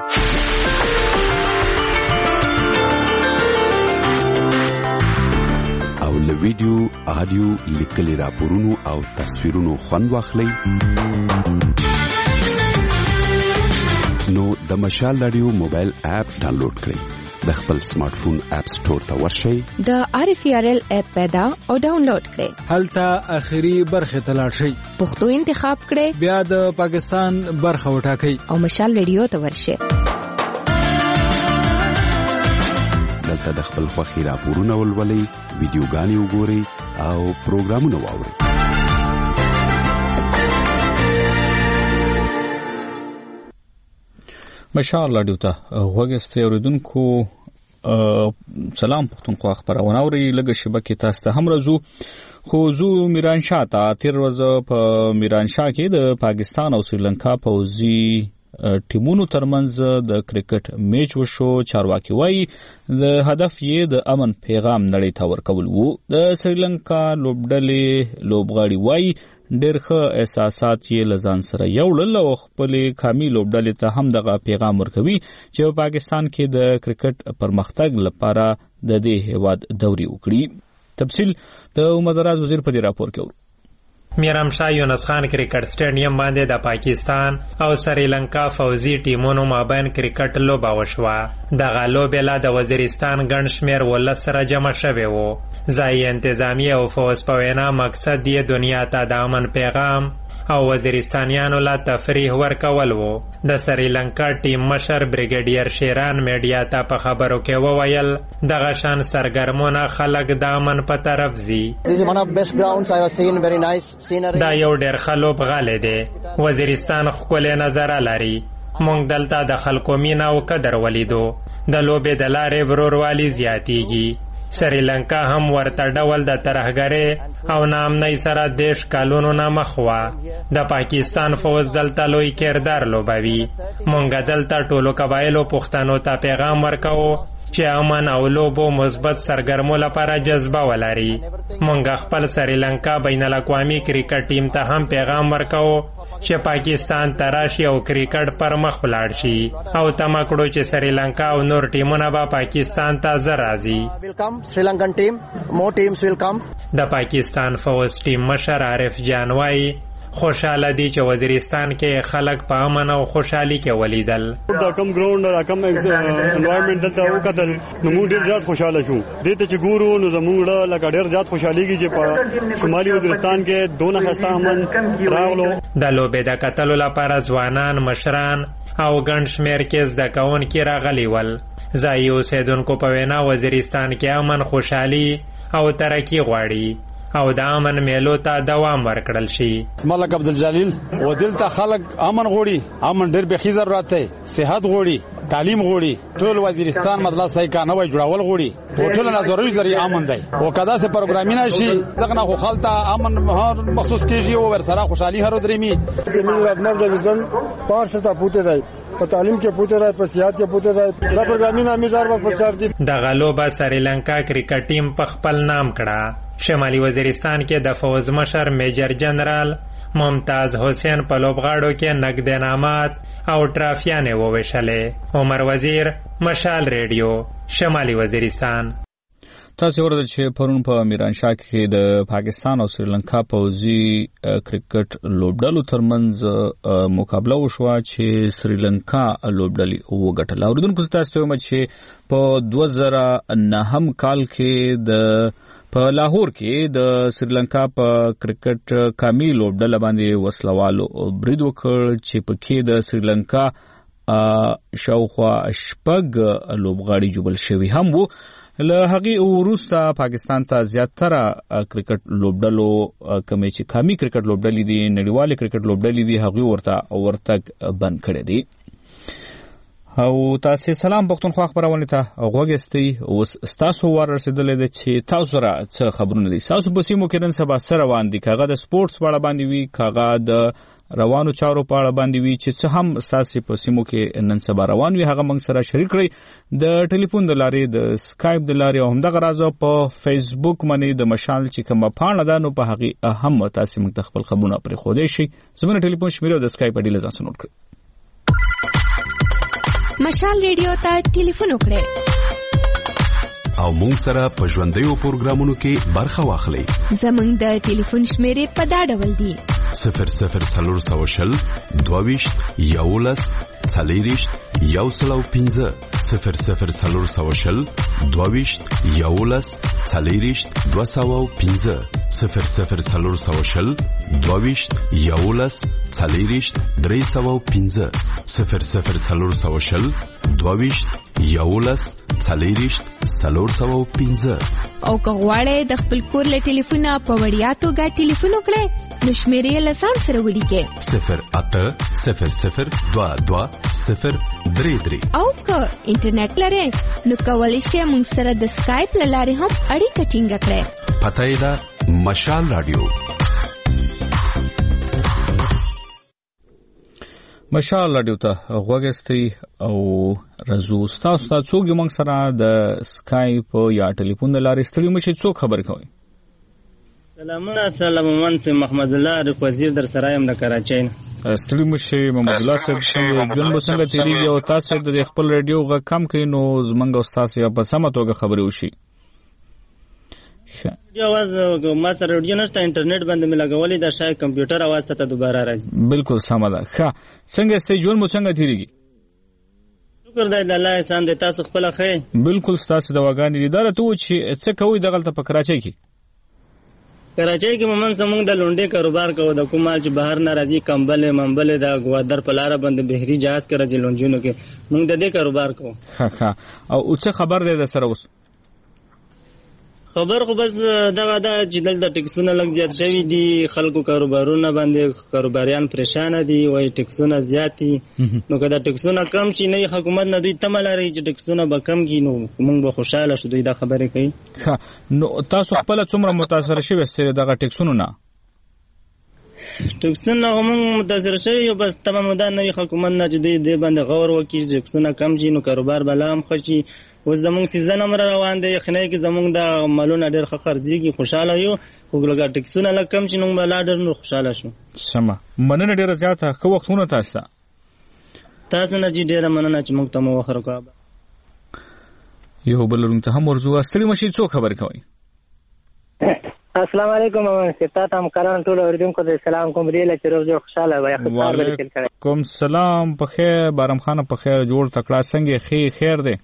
او له ویډیو، آډیو، لیکلي راپورونو او تصویرونو خوند واخلئ نو د مشال ریډیو موبایل اپ ډاونلوډ کړئ. د خپل سمارټ فون اپ سٹور ته ورشئ، د RFRL اپ پیدا او ډاونلوډ کړئ. هلته اخري برخه ته لاړ شئ، پښتو انتخاب کړئ، بیا د پاکستان برخه وټاکئ او مشال ریډیو ته ورشئ. دلته د خپل خوښي راپورونه ولولئ، ویډیوګانې وګورئ او پروګرامونه واورئ. مشال لاډیو ته غوږستې اوریدونکو سلام پښتونخوا خبرونه اوري. لږه شبکې تاسو ته هم راځو خو زو میرانشاه ته تیر ورځ په میرانشاه کې د پاکستان او سریلانکا پوځي ټیمونو ترمنځ د کرکټ میچ وشو. چارواکي وایي د هدف یې د امن پیغام نړۍ ته ورکول وو. د سریلانکا لوبډلې لوبغاړي وایي ډېر ښه احساسات یې له ځان سره یوړل او خپلې قامي لوبډلې ته هم دغه پیغام ورکوي چې په پاکستان کې د کرکټ پرمختګ لپاره د دې هیواد دوري وکړي. تفصیل د عمر دراز وزیر په دې راپور کې میرامشاه یونس خان کرکټ سټیډیم باندې د پاکستان او سریلانکا فوزي ټیمونو مابین کرکټ لوبه وشوه. دغه لوبه لا د وزیرستان ګڼ شمېر ولس سره جمع شوی وو. ځایي انتظامی او فوز په وینا مقصد یې دنیا ته د امن پیغام او وزیرستانیانو لا تفریح ورکول وو. د سریلانکا ټیم مشر بریګیډیر شیران میډیا ته په خبرو کې وویل دغه شان سرګرمونه خلک د امن په طرف ځي. دا یو ډېر ښه لوبغالی دی. وزیرستان ښکلی نظره لري. موږ دلته د خلکو مینه او قدر ولیدو. د لوبې د لارې وروروالی زیاتیږي. سریلانکا هم ورته ډول د ترهګرۍ او ناامنۍ سره 10 کالونو نه مخ وه. د پاکستان فوز دلته لوی کردار لوبوي. مونږ دلته ټولو قبایلو پښتنو ته پیغام ورکوو چې امن او لوبو مثبت سرګرمو لپاره جذبه ولري. مونږ خپل سریلانکا بین الاقوامي کرکټ ټیم ته هم پیغام ورکوو چې پاکستان ته راشي او کرکټ پر مخ ولاړ شي او تمه کړو چې سریلانکا او نور ټیمونه به پاکستان ته زر راځي. د پاکستان فوز ټیم مشر عارف جان وایي خوشاله دي چې وزیرستان کې خلک په امن او خوشحالي کې ولیدل. دا کم ګراوند دا کم انوایرنمنت دلته وکتل نو موږ ډېر زیات خوشاله شو. دې ته چې ګورو نو زموږ لکه ډېر زیات خوشحاليږي چې په شمالي وزیرستان کې دونه خسته امن راغلو. د لوبې د کتلو لپاره ځوانان، مشران او ګڼ شمېر کې زده کوونکي راغلي ول. ځایي اوسېدونکو په وینا وزیرستان کې امن، خوشحالي او ترقي غواړي او د امن میلو ته دوام ورکړل شي. ملک عبدالجلیل و دلته خلک امن غوړي. امن ډېر بخي ضرورت دی. صحت غوړي، تعلیم غوړي. ټول وزیرستان مدرسې کا نوې جوړول غوړي. ټول نه ضروري لري امن دی. او کدا سه پروګرامینګ شي دغه نه خو خلته امن مخصوص کیږي او ور سره خوشحالي هر درېمي. زموږ ادمر د وزن پارس ته پوته دی. په تعلیم کې پوته دی، په سیاست کې پوته دی. دا پروګرامینګ همیشار په پرچار دي. د غلوبه سریلانکا کرکټ ټیم په خپل نام کړه. شمالي وزیرستان کې د فوز مشر میجر جنرال ممتاز حسین په لوبغاړو کې نقد انعامات او ټرافیانې وویشلې. عمر وزیر، مشال ریډیو، شمالي وزیرستان. تاسو ورته چې پرون په میرانشاه کې د پاکستان او سریلانکا پوځي کرکټ لوبډلو ترمنځ مقابله وشوه چې سریلانکا لوبډلې وګټله. اوریدونکو تاسو ته وایم چې په 2009 کال کې د په لاهور کې د سریلانکا په کرکټ قامي لوبډله باندې وسلوالو برید وکړ چې پکې د سریلانکا شاوخوا شپږ لوبغاړي جوړل شوي هم وو. له هغه وروسته پاکستان ته زیاتره کرکټ لوبډلو کمې چې قومي کرکټ لوبډلې دي نړیوال کرکټ لوبډلې دي هغه ورته بند کړي دي. او تاسو سلام پښتونخوا خبرونه ته غوږستئ اوس تاسو ورسېدلې د چې تاسو را څه خبرونه دي تاسو په سیمو کې نن سبا سره روان دي کاغه د سپورتس په اړه باندې وی کاغه د روانو چارو په اړه باندې وی چې څه هم تاسو په سیمو کې نن سبا روان وي هغه موږ سره شریک کړئ د ټلیفون د لارې د سکایپ د لارې او هم د غرازو په فیسبوک باندې د مشال چې کومه پاڼه ده نو په هغه هم تاسو موږ خپل خبرونه پرې خو دې شي زموږ ټلیفون شمیره د سکایپ اډیله ځان نوٹ کړئ. مشال ریډیو ته ټلیفون وکړئ او مونږ سره په ژوندیو پروګرامونو کې برخه واخلئ. زموږ د ټلیفون شمیرې په دا ډول دي 00 22 11 40 105 00 22 11 40 205 00 22 11 40 305 00 22 11 40 305 او که غواړئ د خپل کور له ټلیفونه په وړیا توګه ټلیفون وکړئ نو شمیرې له ځان سره ولیکئ 0800 22 033 او که انټرنیټ لرئ نو کولی شئ موږ سره د سکایپ له لارې هم اړیکه ټینګه کړئ. پته یې ده مشال رادیو مشال رادیو ته غوږستئ او رزو تاسو ته څوک موږ سره د سکایپ یا ټلیفون د لارې ستړي مشي څوک خبر کوي. سلامونه سلامون سي محمد الله رق وزیر در سره يم د کراچۍ ستړي مشي محمد الله صاحب څنګه ژوند څنګه تیریږي او تاسو د خپل رادیو غ کم کین نو زمنګ استاد یا په سمه توګه خبري وشي. یو आवाज ما سره رادیو نشته انټرنیټ باندې مې لګولې دا شای کمپیوټر आवाज ته دوباره راځي. بالکل سمه ده. ښه څنګه سي ژوند څنګه تیریږي؟ شکر دی د الله احسان دی تاسو خپل خې. بالکل تاسو د واګانی لیدار ته و چې څه کوي دغلت په کراچۍ کې؟ کراچۍ کې موږ زموږ د لونډې کاروبار کوو د کومال چې بهر نه راځي کمبل منبل د غوادر په لار باندې بهري جهاز کې راځي لونجونو کې موږ د دې کاروبار کوو. ها او څه خبر دی د سره اوس؟ خبر خو بس دغه دا چې دلته ټیکسونه لږ زیات شوي دي خلکو کاروبارونه باندې کاروباریان پریشان دي وای ټیکسونه زیات دي نو که دا ټیکسونه کم شي نه حکومت نه دوی تمه لري چې ټیکسونه به کم کړي نو موږ به خوشاله شو دوی دا خبرې کوي. نو تاسو خپل څومره متاثر شوي ستاسو دغه ټیکسونو نه؟ ټیکسونه هم متاثر شوي یو بس تمام مدار نه حکومت نه چې دوی دې باندې غور وکړي ټیکسونه کم شي نو کاروبار به لا هم ښه شي. اوس زموږ سیزن هم روان دی یخنۍ کې زموږ د مالونه ډېر ښه خرڅېږي خوشحاله یو خو لږ ټیکسونه لږ کم شي نو به لا ډېر نور خوشحاله شو. سمه مننه ډېره زیاته ښه وختونه تاسو ته نه چې ډېره مننه چې موږ ته مو وخت راکړ. یو بل لرونکي ته هم ورځو ستړي مشي څوک خبر کوي. السلام علیکم ستاسو هم کاران ټول اوریدونکو ته سلام کوم ریله چې روز جوړ خوشاله وای خبر ورکړئ. وعلیکم سلام په خیر بارم خان په خیر جوړ تکړه څنګه خیر دی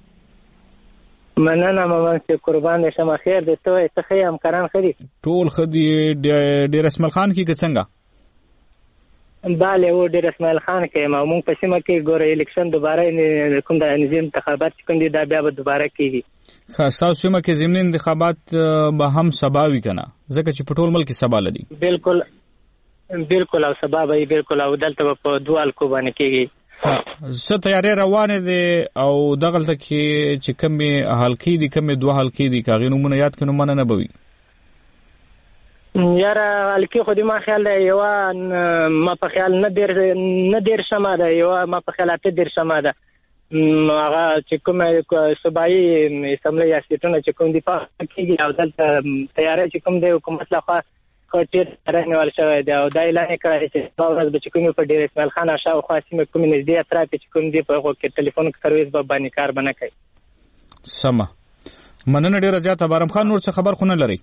مننه مامان چې قربان دې شمه خیر دې ته څه خې هم کاران خدي ټول خدي ډیر اسماعیل خان کې څنګه باله و ډیر اسماعیل خان کې ما مونږ په سیمه کې ګوره الیکشن دوباره کوم د نظام انتخابات کوم دي دا بیا به دوباره کیږي. خاص تاسو سیمه کې ضمن انتخابات به هم سباوي کنه ځکه چې په ټول ملک سبا لدی. بالکل او سبا به بالکل او دلته په دوال کو باندې کیږي. څه تیارې روانه دي او دغلته کې چې کمې حلقې دي کمې دوه حلقې دي کاغې نومونه یاد کړو منه نه بوي یاره حلقې خو دې ما خیال دی یو ما په خیال نه ډیر شمه ده یو ما په خیال اته ډیر شمه ده هغه چې کومه صوبایي اسمبلی یا سیټونه چې کوم دي په کېږي او دلته تیارې چې کوم دی حکومت لخوا کټیر رانیول شوی دی او دا اعلان کړی چې په ورځ به چې کومې په ډېر اسماعیل خان شاوخوا سیمې کومې نږدې اطراف چې کوم دي په هغو کې ټلیفون سرویس به باندې کار به نه کوي. سمه مننه ډېره زیاته بارم خان نور څه خبر خو نه لري؟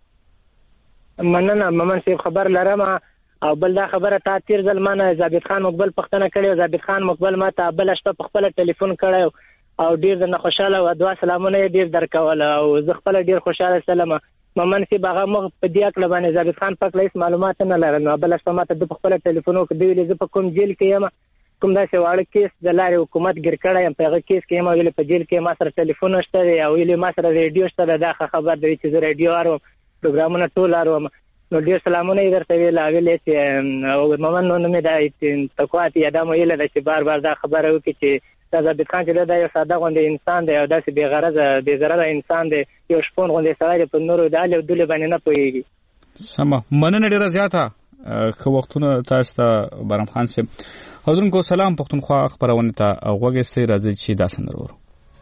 مننه ممن صاحب خبر لرم او بل دا خبره تا تیر ځل ما نه ضابط خان مقبل پښتنه کړې او ضابط خان مقبل ما ته بله شپه په خپله ټلیفون کړی او ډېر درنه خوشحاله و دوه سلامونه یې ډېر درکول او زه خپله ډېر خوشحاله سلم ممن صاحب هغه مخ په دې اکله باندې ضابط خان پاک لیس معلومات نه لرم نو بله شپه ما ته د په خپله ټلیفون وکړ دوی ویلې زه په کوم جیل کې یم کوم داسې واړه کیس د لارې حکومت ګیر کړی یم، په هغه کیس کې یم، ویلې په جیل کې ما سره ټلیفون شته دی او ویلې ما سره ریډیو شته ده. دا خبر دی چې زه ریډیو اورم، پروګرامونه ټول اورم. نو ډېر سلامونه یې درته ویلې چې مومن نو مې دا تقوا ته یاده مو ویله ده چې بار بار دا خبره وکړي چې دا ضابط خان چې دا یو ساده غوندې انسان دی او داسې بې غرضه بې ضرره انسان دی، یو شپون غوندې سړی دی، په نورو د الف دولې باندې نه پوهېږي. سمه مننه ډېره زیاته ښه وختونه تاسو ته بارم خان صاحب. حضرونکو سلام، پښتونخوا خپرونې ته غوږ ایستی. راځئ چې دا سندره واورو.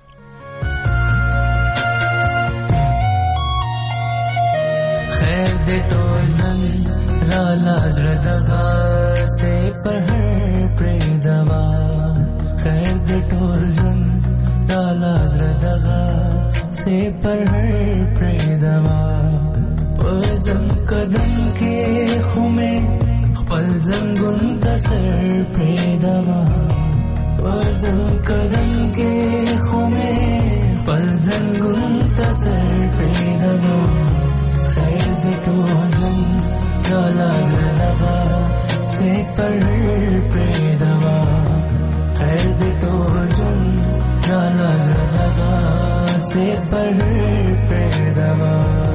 خیر دې ټول نن راله زړه دغه سې پر هر پرې دوا، خیر دې ټول ژوند راله زړه دغه سې پر هر پرې دوا، په زم قدم کې خو مې خپل زنګون ته سر پرې دوا، په زم قدم کې خو مې خپل زنګون ته سر پرې دوا، خیر دې ټول ژوند راله زړه دغه سې پر هر پرې دوا، خیر دې ټول ژوند راله زړه دغه سې پر هر پرې دوا.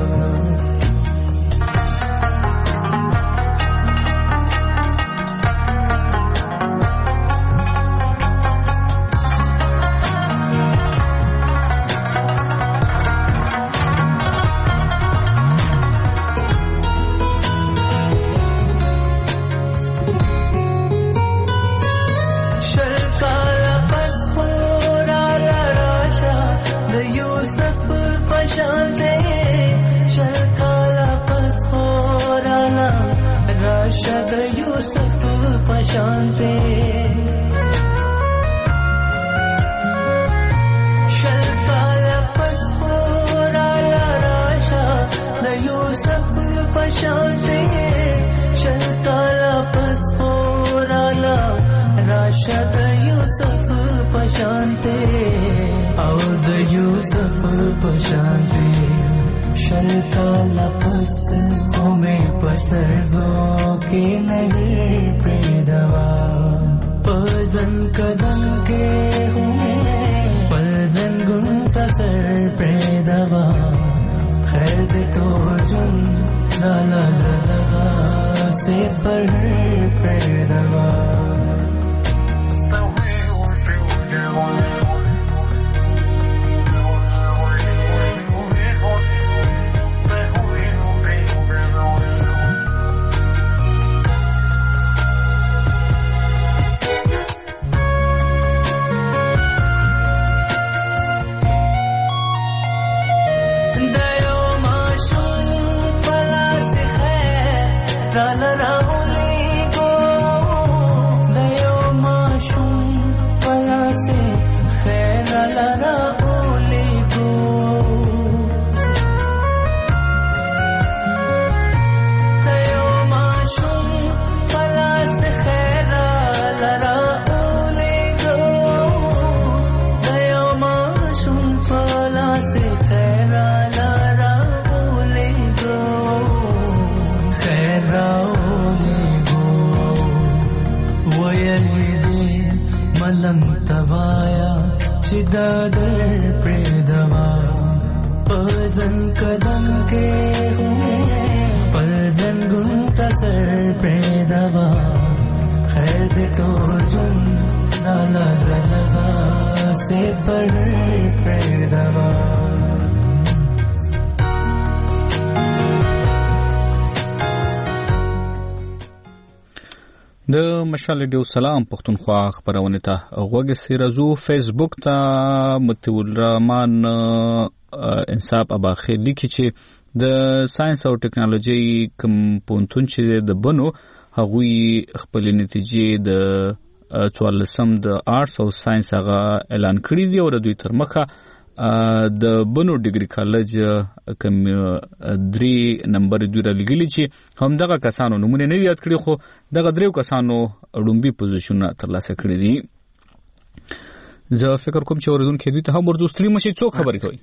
د مشال ډیو سلام پښتونخوا خبرونه ته غوږ سي رازو فیسبوک ته متول الرحمن انصاف ابا خیر لیکي چې د ساينس او ټکنالوژي کوم پونتون چې د بنو هغوی خپل نتیجې د 14 د آرټس او ساينس هغه اعلان کړی دی او د دوی تر مخه د بنو ډیګري کالج کوم 3 نمبر دوی را لګلی چې هم دغه کسانو نمونه نه یاد کړی خو دغه دریو کسانو اډومبي پوزیشن ترلاسه کړی دي. زه فکر کوم چې اوردونکو دوی ته هم ورزوستلی مشي څوک خبرې کوي.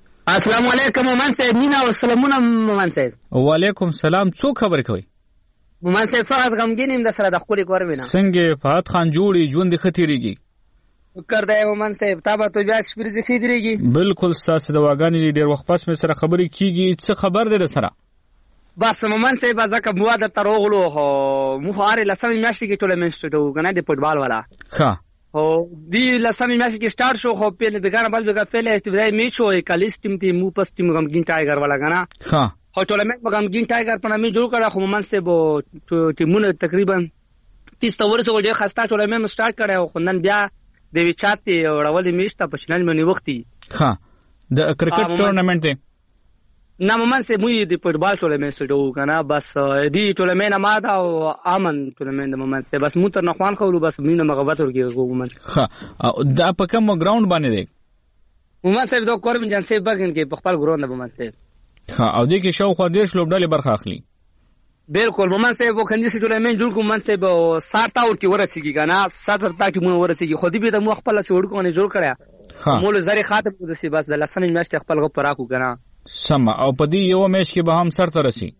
السلام علیکم مومن صاحب. مینا او سلامونه مومن صاحب. وعلیکم سلام. څوک خبرې کوي؟ مومن صاحب فقط غمګین يم د سره د خپل کور وینم. څنګه فهد خان جوړي ژوند خطرېږي؟ شکر دی مومن صاحب، تا به تو بیا شپې ځخې درېږي. بالکل ستاسو د واګانې ډېر وخت پس مې سره خبرې کیږي. څه خبر دی سره؟ بس مومن صاحب ځکه مو د تروغلو هو مو هاره لسمې میاشتې کې ټورنمنټ شروع کنه د فوټبال والا. ها او دی لسمې میاشتې کې سٹارټ شو خو په بګانه بل بګا فعل استبدای میچ او کالیس ټیم تی مو پس ټیم غمګین ټایګر والا کنه. ها خو ټورنمنټ غمګین ټایګر په نامه جوړ کړه. خو مومن صاحب ټیمونه تقریبا 30 ورځې ډېر خسته ټورنمنټ سٹارټ کړه. خو نن بیا د وچات وړولې میشته په شنل باندې وختي. ها د کرکټ ټورنمنټ دی نه مومن صاحب مو د فوټبال ټورنمنټ شروع کنه. بس دی ټورنمنټ ما دا او امن ټورنمنټ مومن صاحب بس مو تر نه خوان خو بس مینه مغبت ورګي مومن. ها دا په کوم ګراوند باندې دی مومن صاحب؟ دا کوربن جان صاحب برګن کې په خپل ګراوند مومن صاحب. ها او دې کې شاوخوا 10 لوبډلې برخه اخلي. بالکل مومن صاحب وکندي سي ټورنمنټ جوړ کوم مومن صاحب 60 اور کې ورسیږي کنه 70 ټیمونه ورسیږي. خو دې به د مو خپل څوړ کو نه جوړ کړیا. مول زری خاطر د سی بس د لسنې میاشتې خپل غو پراکو کنه. سم او په دې یو میش کې به هم سر ته رسی.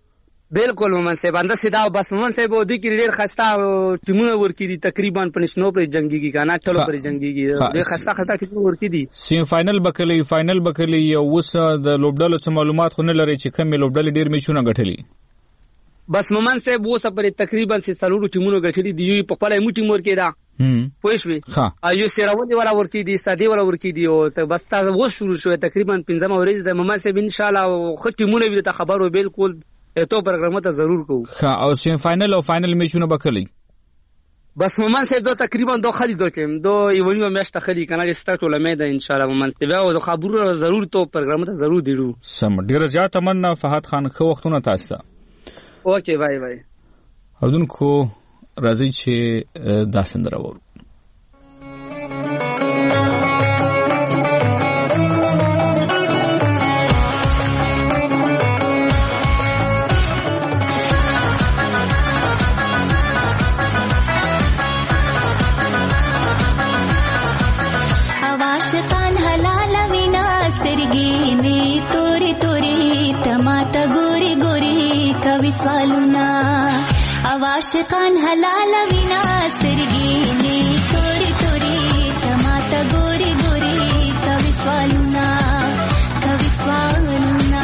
بالکل مومن صاحب انده سیدا بس مومن صاحب د کې ډېر خسته ټیمونه ورکی دي تقریبا پنځنو پر جنگيږي کنه ټولو پر جنگيږي. ډېر خسته ټیمونه ورکی دي. سیم فائنل بکلی فائنل بکلی یو وس د لوبډلو څخه معلومات خو نه لري چې کوم لوبډلې ډېر میچونه غټلي. بس مومن صاحب وو سپر تقریبا سي څلورو ټیمونو غټلي دي. یو په خپل ایمو ټیم ورکی دا پوښوي یو سیراوندي والا ورکی دي سادي والا ورکی دي. او بس تاسو وو شروع شو تقریبا 15 ورځې د مومن صاحب ان شاء الله خو ټیمونه به ته خبرو بالکل ته پروګرام ته ضرور کو. ها او سیم فائنل او فائنل میچونه بکلی. بس مومن صاحب دو تقریبا دو خالي دو ټیم دو یوونیو میاشت خالي کنه سٹارټ ولا مې ده ان شاء الله مومن صاحب او خبرو ضرور ته پروګرام ته ضرور دیړو. سم ډیر زیات تمنا فهد خان خو وختونه تاسو. اوکے بای بای. اودونکو راځي چې دا سندره وو. आवाशकान हलाल विना सरगी में तोरे तोरे तमाता गोरी गोरी कवि स्वालुना. आवाशकान हलाल विना सरगी में तोरे तोरे तमाता गोरी गोरी कवि स्वालुना कवि स्वालुना.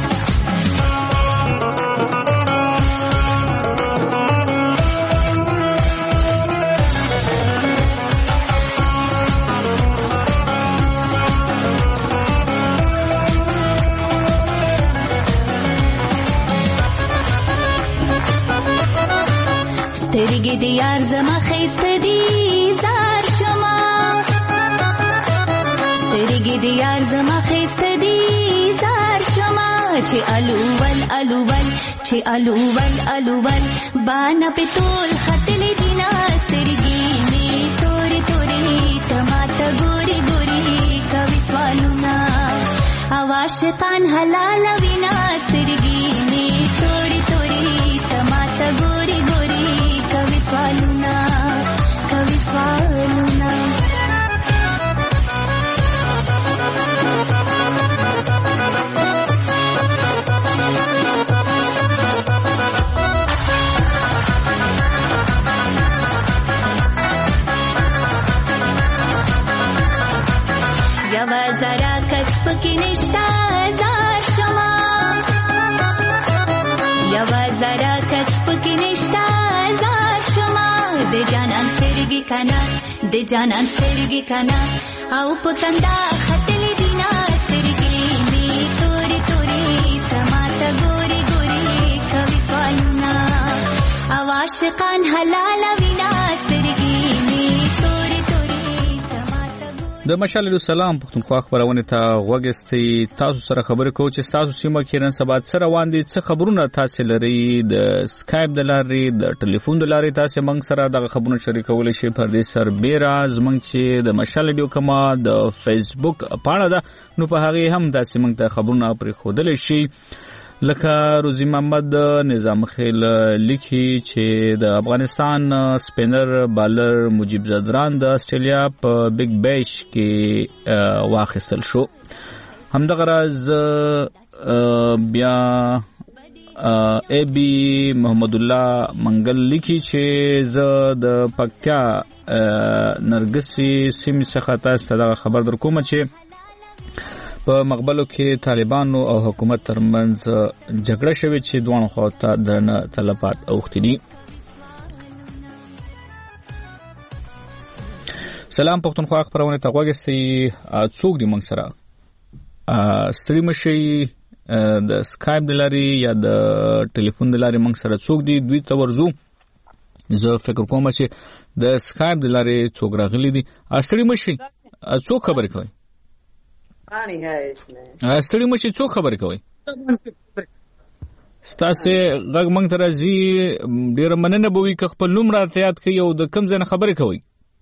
سترګې د یار زما خیسته دي زار شما. سترګې د یار زما خیسته دي زار شما. چې الوول الوول چې الوول الوول باندې په ټول خټلې دینا. سترګې می تورې تورې تماته ګوري ګوري کوي سوالونه. عاشقان حلال وینا. سترګې می تورې تورې تماته ګوري ګوري کوي سوالونه کوي سوالونه. یوا زرا کچ پکی نشتا زار شما. یوا زرا کچ پکی نشتا زار شما. د جانان سرگی کنا د جانان سرگی کنا او پکندا خطلی دینا. سرگی می توری توری تماتا گوری گوری کوي سوالونا. او عاشقان حلال وینا. سرگی می توری توری د مشال السلام پښتونخوا خبرونه ته غوږستي. تاسو سره خبرې کوو چې تاسو سیمه کې نن سبا سره واندې څه خبرونه تاسو لري د سکایپ د لارې د ټلیفون د لارې تاسو موږ سره د خبرونو شریکول شي. پر دې سر بیراز موږ چې د مشال ډیو کما د فیسبوک پاڼه ده نو په هغه هم تاسو موږ ته خبرونه پرې خودل شي. لکه روزی محمد نظام خیل لیکي چې د افغانستان سپینر بالر مجیب زدران د استرالیا په بیگ بیش کې واخیستل شو. همدغه راز بیا ای بی محمد الله منګل لیکي چې زه د پکتیا نرګسي سیمې څخه تاسو ته خبر درکوم چې په مغبلو کې طالبانو او حکومت ترمنځ جګړه شوې چې دوه خوا ته درنه تلفات اوښتي دي. سلام پښتونخوا خبرونه ته غوښتي څوک دی موږ سره ستړي مشي د سکایپ د لاري یا د ټلیفون د لاري موږ سره څوک دی دوی ته ورزو. زه فکر کوم چې د سکایپ د لاري څوک راغلي دي. ستړي مشي څوک خبرې کوي؟ ستړي مشي څوک خبرې کوي؟ ستاسو غږ موږ ته راځي. ډېر مننه به وي که خپل نوم راته یاد کړئ او د کوم ځای نه خبرې کوئ.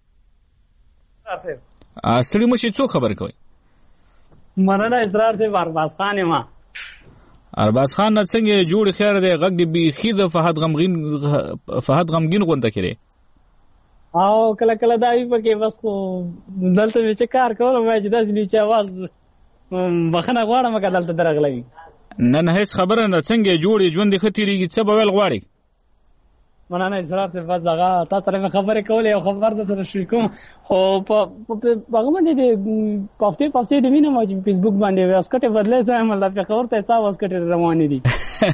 ستړي مشي څوک خبرې کوي؟ مننه اسرار سے ارباز خان ما. ارباز خان نه څنګه جوړ خیر دی غږ دی بيخي د فهد غمگین غونډه کړي او کله کله دای په کې بس کو دلته چې کار کوم ما چې داس نیچه आवाज بخنه غواړم که دلته درغلې نه هیڅ خبره نه څنګه جوړې ژوند خطرېږي څه به ول غواړي. مننه اسرار سے بس هغه تاسو سره خبرې کولې او خبر د سره شریکوم خو په هغه باندې د پافته د وینم چې فیسبوک باندې واسکټه بدلې ځم الله په خبر ته تاسو واسکټه روانې دي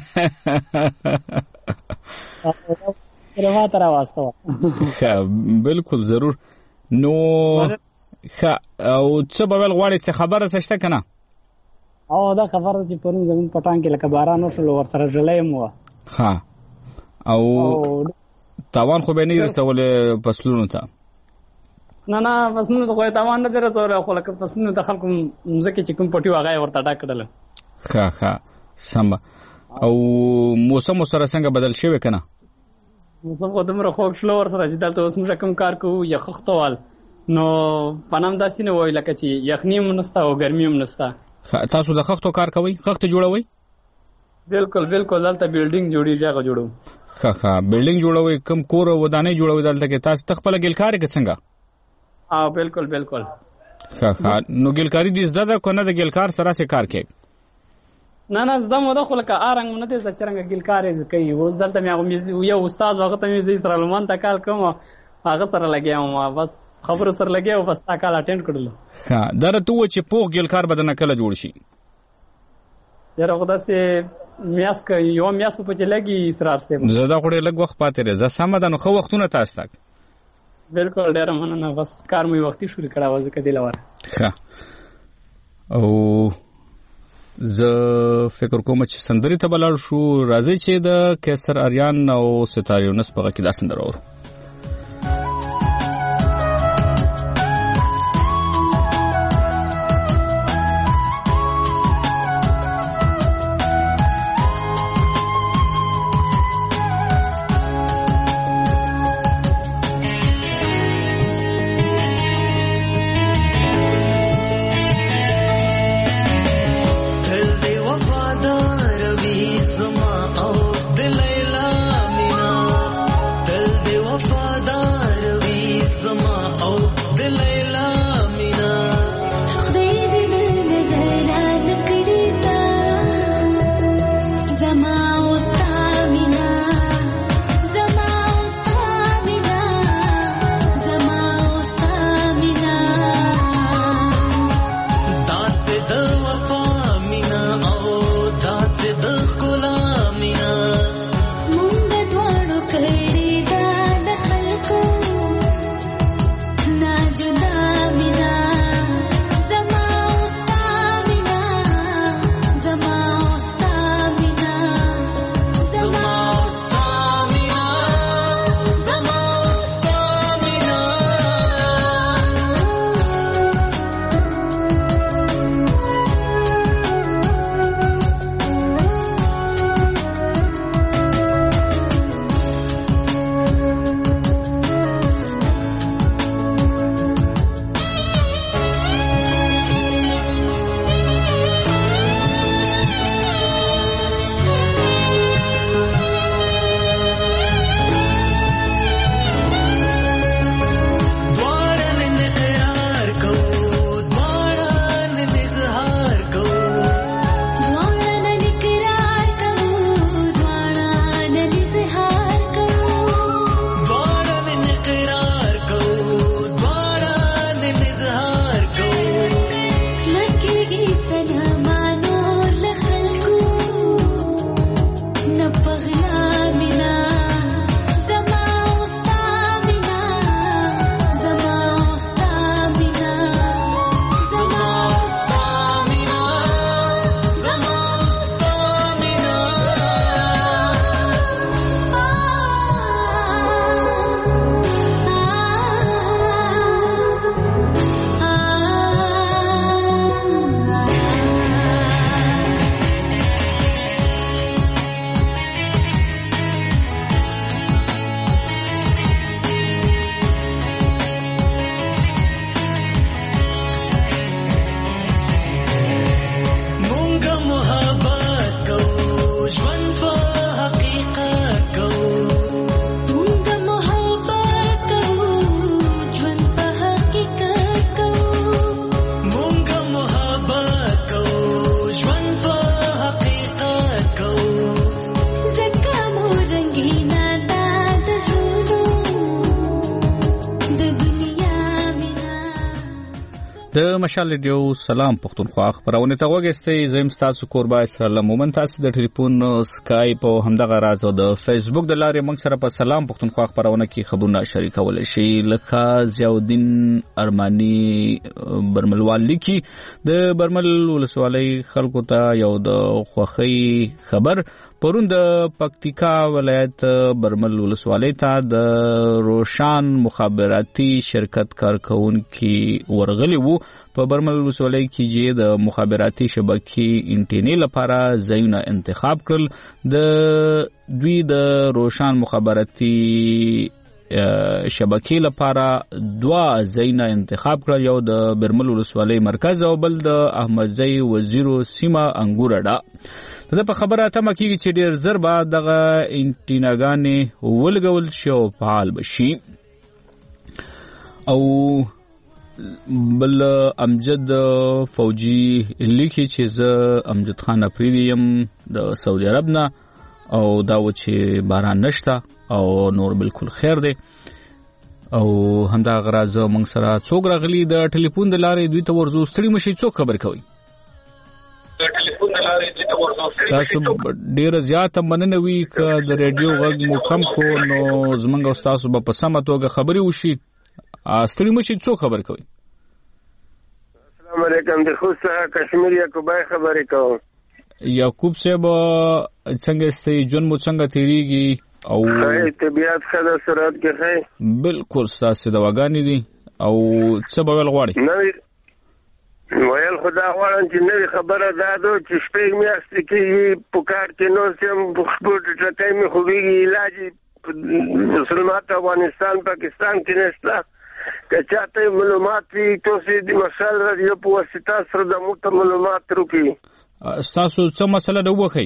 روا تر واسطه بالکل ضرور. نو او څه به ول غواړي څه خبره سشته کنه او دا خبره چې پرون زمون پټان کې لکه باران وشو ور سره جلې مو ها او تاوان خو به نه رسولې فصلونو ته نه فصلونو ته تاوان نه درته خو لکه فصلونو ته خلکو مزکه چې کوم پټي واغای ورته ډاکړل. ها سم. او موسم سره څنګه بدل شوی کنه؟ موسم خو دمر خو شلو ور سره چې دلته اوس موږ کوم کار کوو یا خختوال نو پنام داسې نه وای لکه چې یخنی هم نستا او ګرمي هم نستا. تاسو د خختو کار کوئ؟ خخت جوړوي؟ بالکل دلته بیلډینګ جوړیږي هغه جوړو. ها بیلډینګ جوړوي کوم کور ودانې جوړوي دلته کې تاسو تخپل ګلکاري کې څنګه؟ بالکل ها نو ګلکاري دې زده ده کنه د ګلکار سره سره کار کوي؟ نه زده مو ده خو لکه آرنګ نه دې څنګه ګلکاري کوي. اوس دلته مې یو استاد هغه ته مې سره لمن تا کال کوم هغه سره لګیام بس خبرو سره لګیاو بس تا کال اټینډ کړل. درته و چې پوغ ګلکار بدنه کله جوړ شي؟ یره خدا سي میاس ک یو میاس په چ لګي اسرار سي زړه خوري لګ وخت پاتې رزه سمدان خو وختونه تاسو تک بالکل ډیر مننه بس کار مې وختي شروع کړه وځه کدی لور. او زه فکر کوم چې سندري ته بلل شو راځي چې د کیسر اریان او ستاره یونس په کې دا سندره ور مشال ریډیو سلام پښتونخوا خبرونه ته وګورئ. زم تاسو کوربه اسرائیل مومن تاسو د ټلیفون سکایپ او همدغه راز او د فیسبوک د لارې موږ سره په سلام پښتونخوا خبرونه کې خبرونه شریکول شي. لکه ضیاءالدین ارمانی برملوال لیکي د برمل ولسوالۍ خلکو ته یو د خوخي خبر پرون د پکتیکا ولایت برمل ولسوالۍ ته د روشان مخابراتي شرکت کارکونکي ورغلي وو. په برمل ولسوالۍ کې د مخابراتي شبکې انټینې لپاره ځایونه انتخاب کړل. د دوی د روشان مخابراتي شبکې لپاره 2 ځایونه انتخاب کړل، یو د برمل ولسوالۍ مرکز او بل د احمدزی وزیرو سیمه انګورډا. دا په خبره تمه کیږي چې ډیر زر به دغه انټیناګانې ولګول شي او فعال بشي. او بل امجد فوجي لیکي چې زه امجد خان افریدیم د سعودي عرب نه او دا و چې باران نشته او نور بالکل خیر دی. او همدا غراز موږ سره څوک راغلي د ټلیفون د لارې دوی ته ورزو ستړي مشي څوک خبر کوي. تاسو ډیر زیات مننه وی ک د ریډیو غږ مو کم کو نو زمونږ استاد به په سمه توګه خبري وشي. ستړي مشي څوک خبر کوي. السلام علیکم د خوسته کشمیر یعقوبای خبرې کوم. یعقوب صاحب څنګه استي جون مو څنګه تیریږي او طبيعت خدا سرات کې خې بالکل تاسو دواګانی دي او څه به ول غواړي ویل خدا غواړم چې نوې خبره دادو چې شپږ میاشتې کې پکار کې نو سم خپل ټکای می خوږي علاج مسلمانات افغانستان پاکستان کې نشته. که چاته معلومات وي تاسو د مشال رادیو په واسطه سره د مو معلومات ورکړي. تاسو څه مسله ده وکړئ.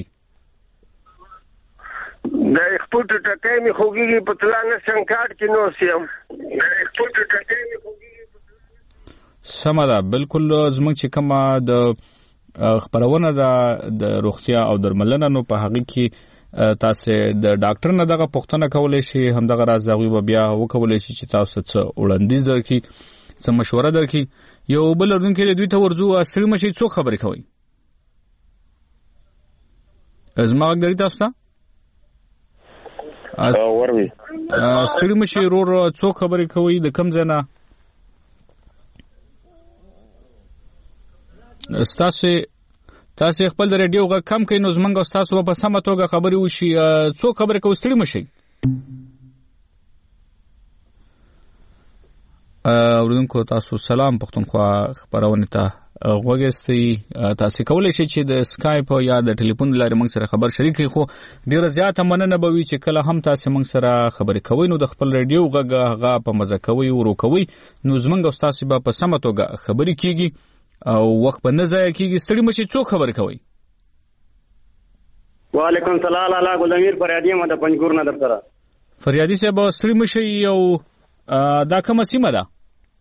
د خپل ټکای می خوږي په تلانه شنکاټ کې نو سم خپل ټکای می خوږي سمه ده. بالکل زموږ چې کومه د خبرونه د روغتیا او درملنه نو په هغه کې تاسو د ډاکټر نه دغه پوښتنه کولای شي، همدغه راز غوي بیا وکولای شي چې تاسو څه وړاندیز درکړي، څه مشوره درکړي. یو بل ورونکي دوی ته ورځو اصلي مشي څوک خبرې کوي. زما غږ تاسو ته وروي اصلي مشي رور څوک خبرې کوي د کم ځای نه. تاسو خپل د ریډیو غږ کم کړئ نو زمونږ تاسو په سمه توګه خبرې وشي. څوک خبرې کوي ستړي مشي. ورونکو تاسو سلام پښتونخوا خبرونه ته وګورئ. تاسو کولای شئ چې د سکایپ یا د ټلیفون لارې موږ سره خبر شریک کړئ. خو ډیر زیات مننه به وي چې کله هم تاسو موږ سره خبرې کوئ نو د خپل ریډیو غږ هغه په مزه کوي ورو کوي نو زمونږ تاسو به په سمه توګه خبرې کیږي او وخت په نزا کېږي. ستړي مشي څوک خبر کوي. وعلیکم السلام الله ګلامیر فریادی ما د پنځګور نه درته فریادی صاحب ستړي مشي یو دا کومه سیمه ده؟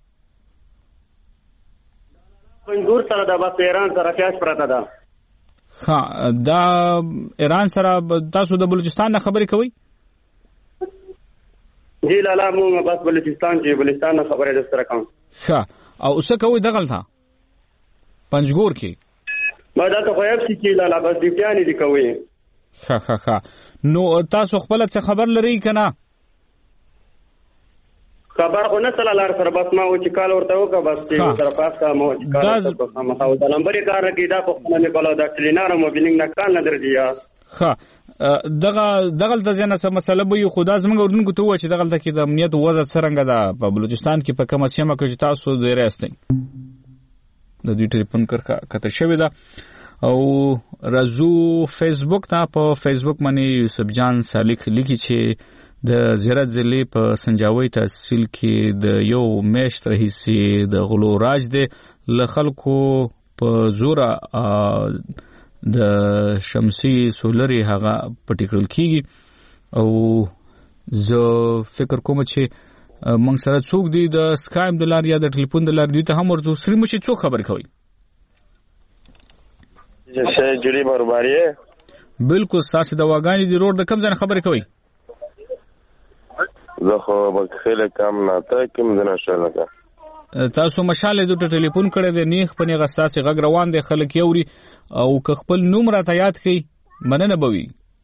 پنځګور سره د بس ایران سره کیاس پراته ده. ها دا ایران سره تاسو د بلوچستان نه خبرې کوي؟ جی لاله مو بس بلوچستان نه خبرې د سره کوم. ها او څه کوي دغه ته پنځګور کې؟ ما دا ته خو یې چې لاله بس دیتیانی دی کوي. ها نو تاسو خپل څه خبر لري کنه؟ خبر خو نه سره لار سره بس ما و چې کال ورته وکړه بس چې سره پاس کا مو چې کال ورته ما او د نمبر کار کې دا په خپل نه کولو د کلینار موبیلینګ نه کال نه درځي. ها دغه د ځنه سم مسله به خدا زموږ ورونکو ته و چې دغه کې د امنیت وضع څنګه ده په بلوچستان کې په کومه سیمه کې تاسو د راستئ د دوی ټلیفون کتر شوی ده. او رازو فیسبوک ته په فیسبوک باندې یوسف جان سالک لیکي چې د زیارت ضلع په سنجاوي تحصیل کې د یو میاشت رئیسي د غلو راج دی له خلکو په زوره د شمسي سولري هغه پټیکل کیږي. او زه فکر کوم چې موږ سره څوک دی د سکایپ د لارې یا د ټلیفون د لارې دوی ته هم ورځو سړي مشي څوک خبر کوي. جسه جوړي برباري بالکل تاسو د واګانی دی روډ د کم ځای خبر کوي. زه خو بخیله کم نه ته کوم ځای شاله تاسو مشال د ټلیفون کړه د نیخ په نیغه ستاسو غږ روان دي خلک یوري او که خپل نوم را ته یاد کړئ مننه بوي.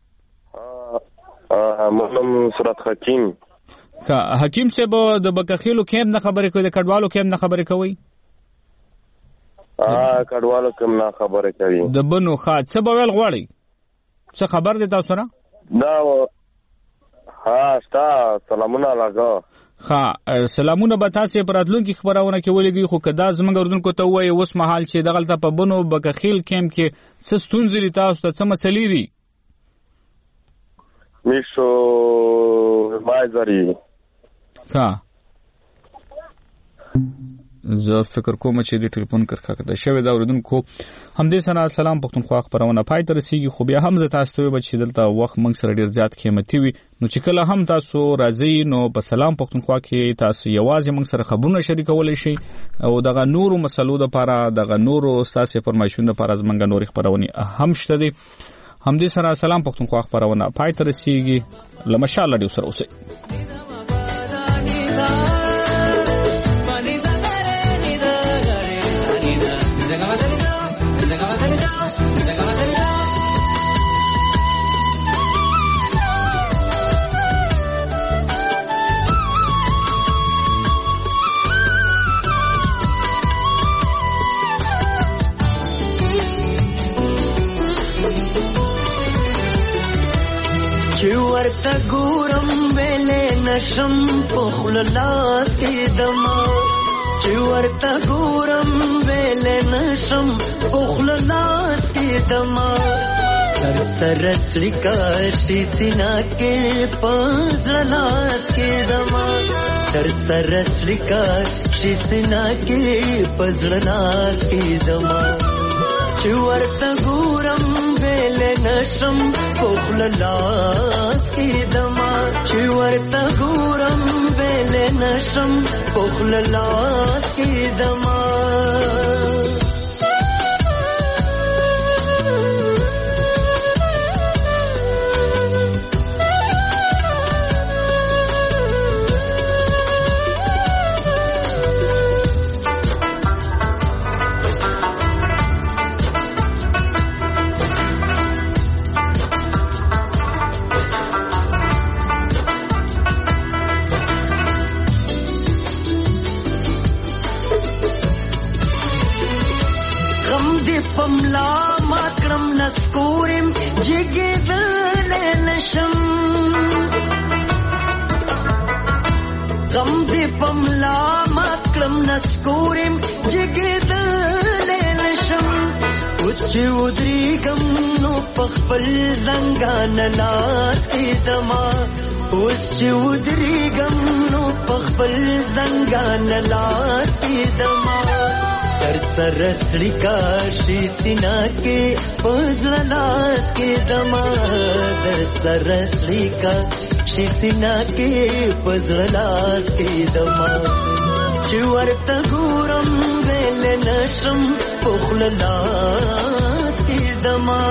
منم سرات حکیم. حکیم صاحب د بکخیلو کېم نه خبرې کوي د کډوالو کېم نه خبرې کوي؟ کډوالو کېم نه خبرې کوي. د بنو خاط څه بویل غواړي؟ څه خبر دي تاسو سره؟ دا ستا سلامونه لګا. سلامونه به تاسو پر راتلونکي خبرونه کې ولګي خو کدا زمونږ اردوونکو ته وایي اوس مهال چې دغلته په بنو بکخیل کېم کې څه ستونزې دي تاسو ته څه مسلې دي؟ میشو مایزري. زه فکر کوم چې د ټلیفون کرخه کده شوی دا اوردونکو همدې سره سلام پښتونخوا خبرونه پای ته رسیږي. خو بیا هم زه تاسو ته چې دلته وخت موږ سره ډیر زیات قیمتي وي نو چې کله هم تاسو راځي نو په سلام پښتونخوا کې تاسو یوازې موږ سره خبرونه شریکولای شئ او دغه نورو مسلو لپاره دغه نورو تاسو پرمایشونه لپاره زمونږ نوري خبرونه هم شته دي. همدې سره سلام پښتونخوا خبرونه پای ته رسیږي. لمشال ډیو سره اوسئ. ورته ګورم ویلې نشم پخل لاس دما چې ورته ګورم ویلې نشم پخل لاس دما تر سر سړکا شي سینا کې پزړ لاس کې دما تر سر سړکا شي سینا کې پزړ لاس کې دما چې ورته ګورم ویلې نشم پخل لاس کې دما چې ورته ګورم ویلې نشم پخل لاس کې دما پملا ماکرم نسکورم جگدل نشم غم دی پملا ماکرم نسکورم جگدل نشم اوچ ودریگم نو پخپل زنگان لاس کی دما اوچ ودریگم نو پخپل زنگان لاس کی دما تر سر سړکا شي سینا کې پزړ لاس کې دما تر سر سړکا شي سینا کې پزړ لاس کې دما چې ورته ګورم ویل نشم پخل لاس کې دما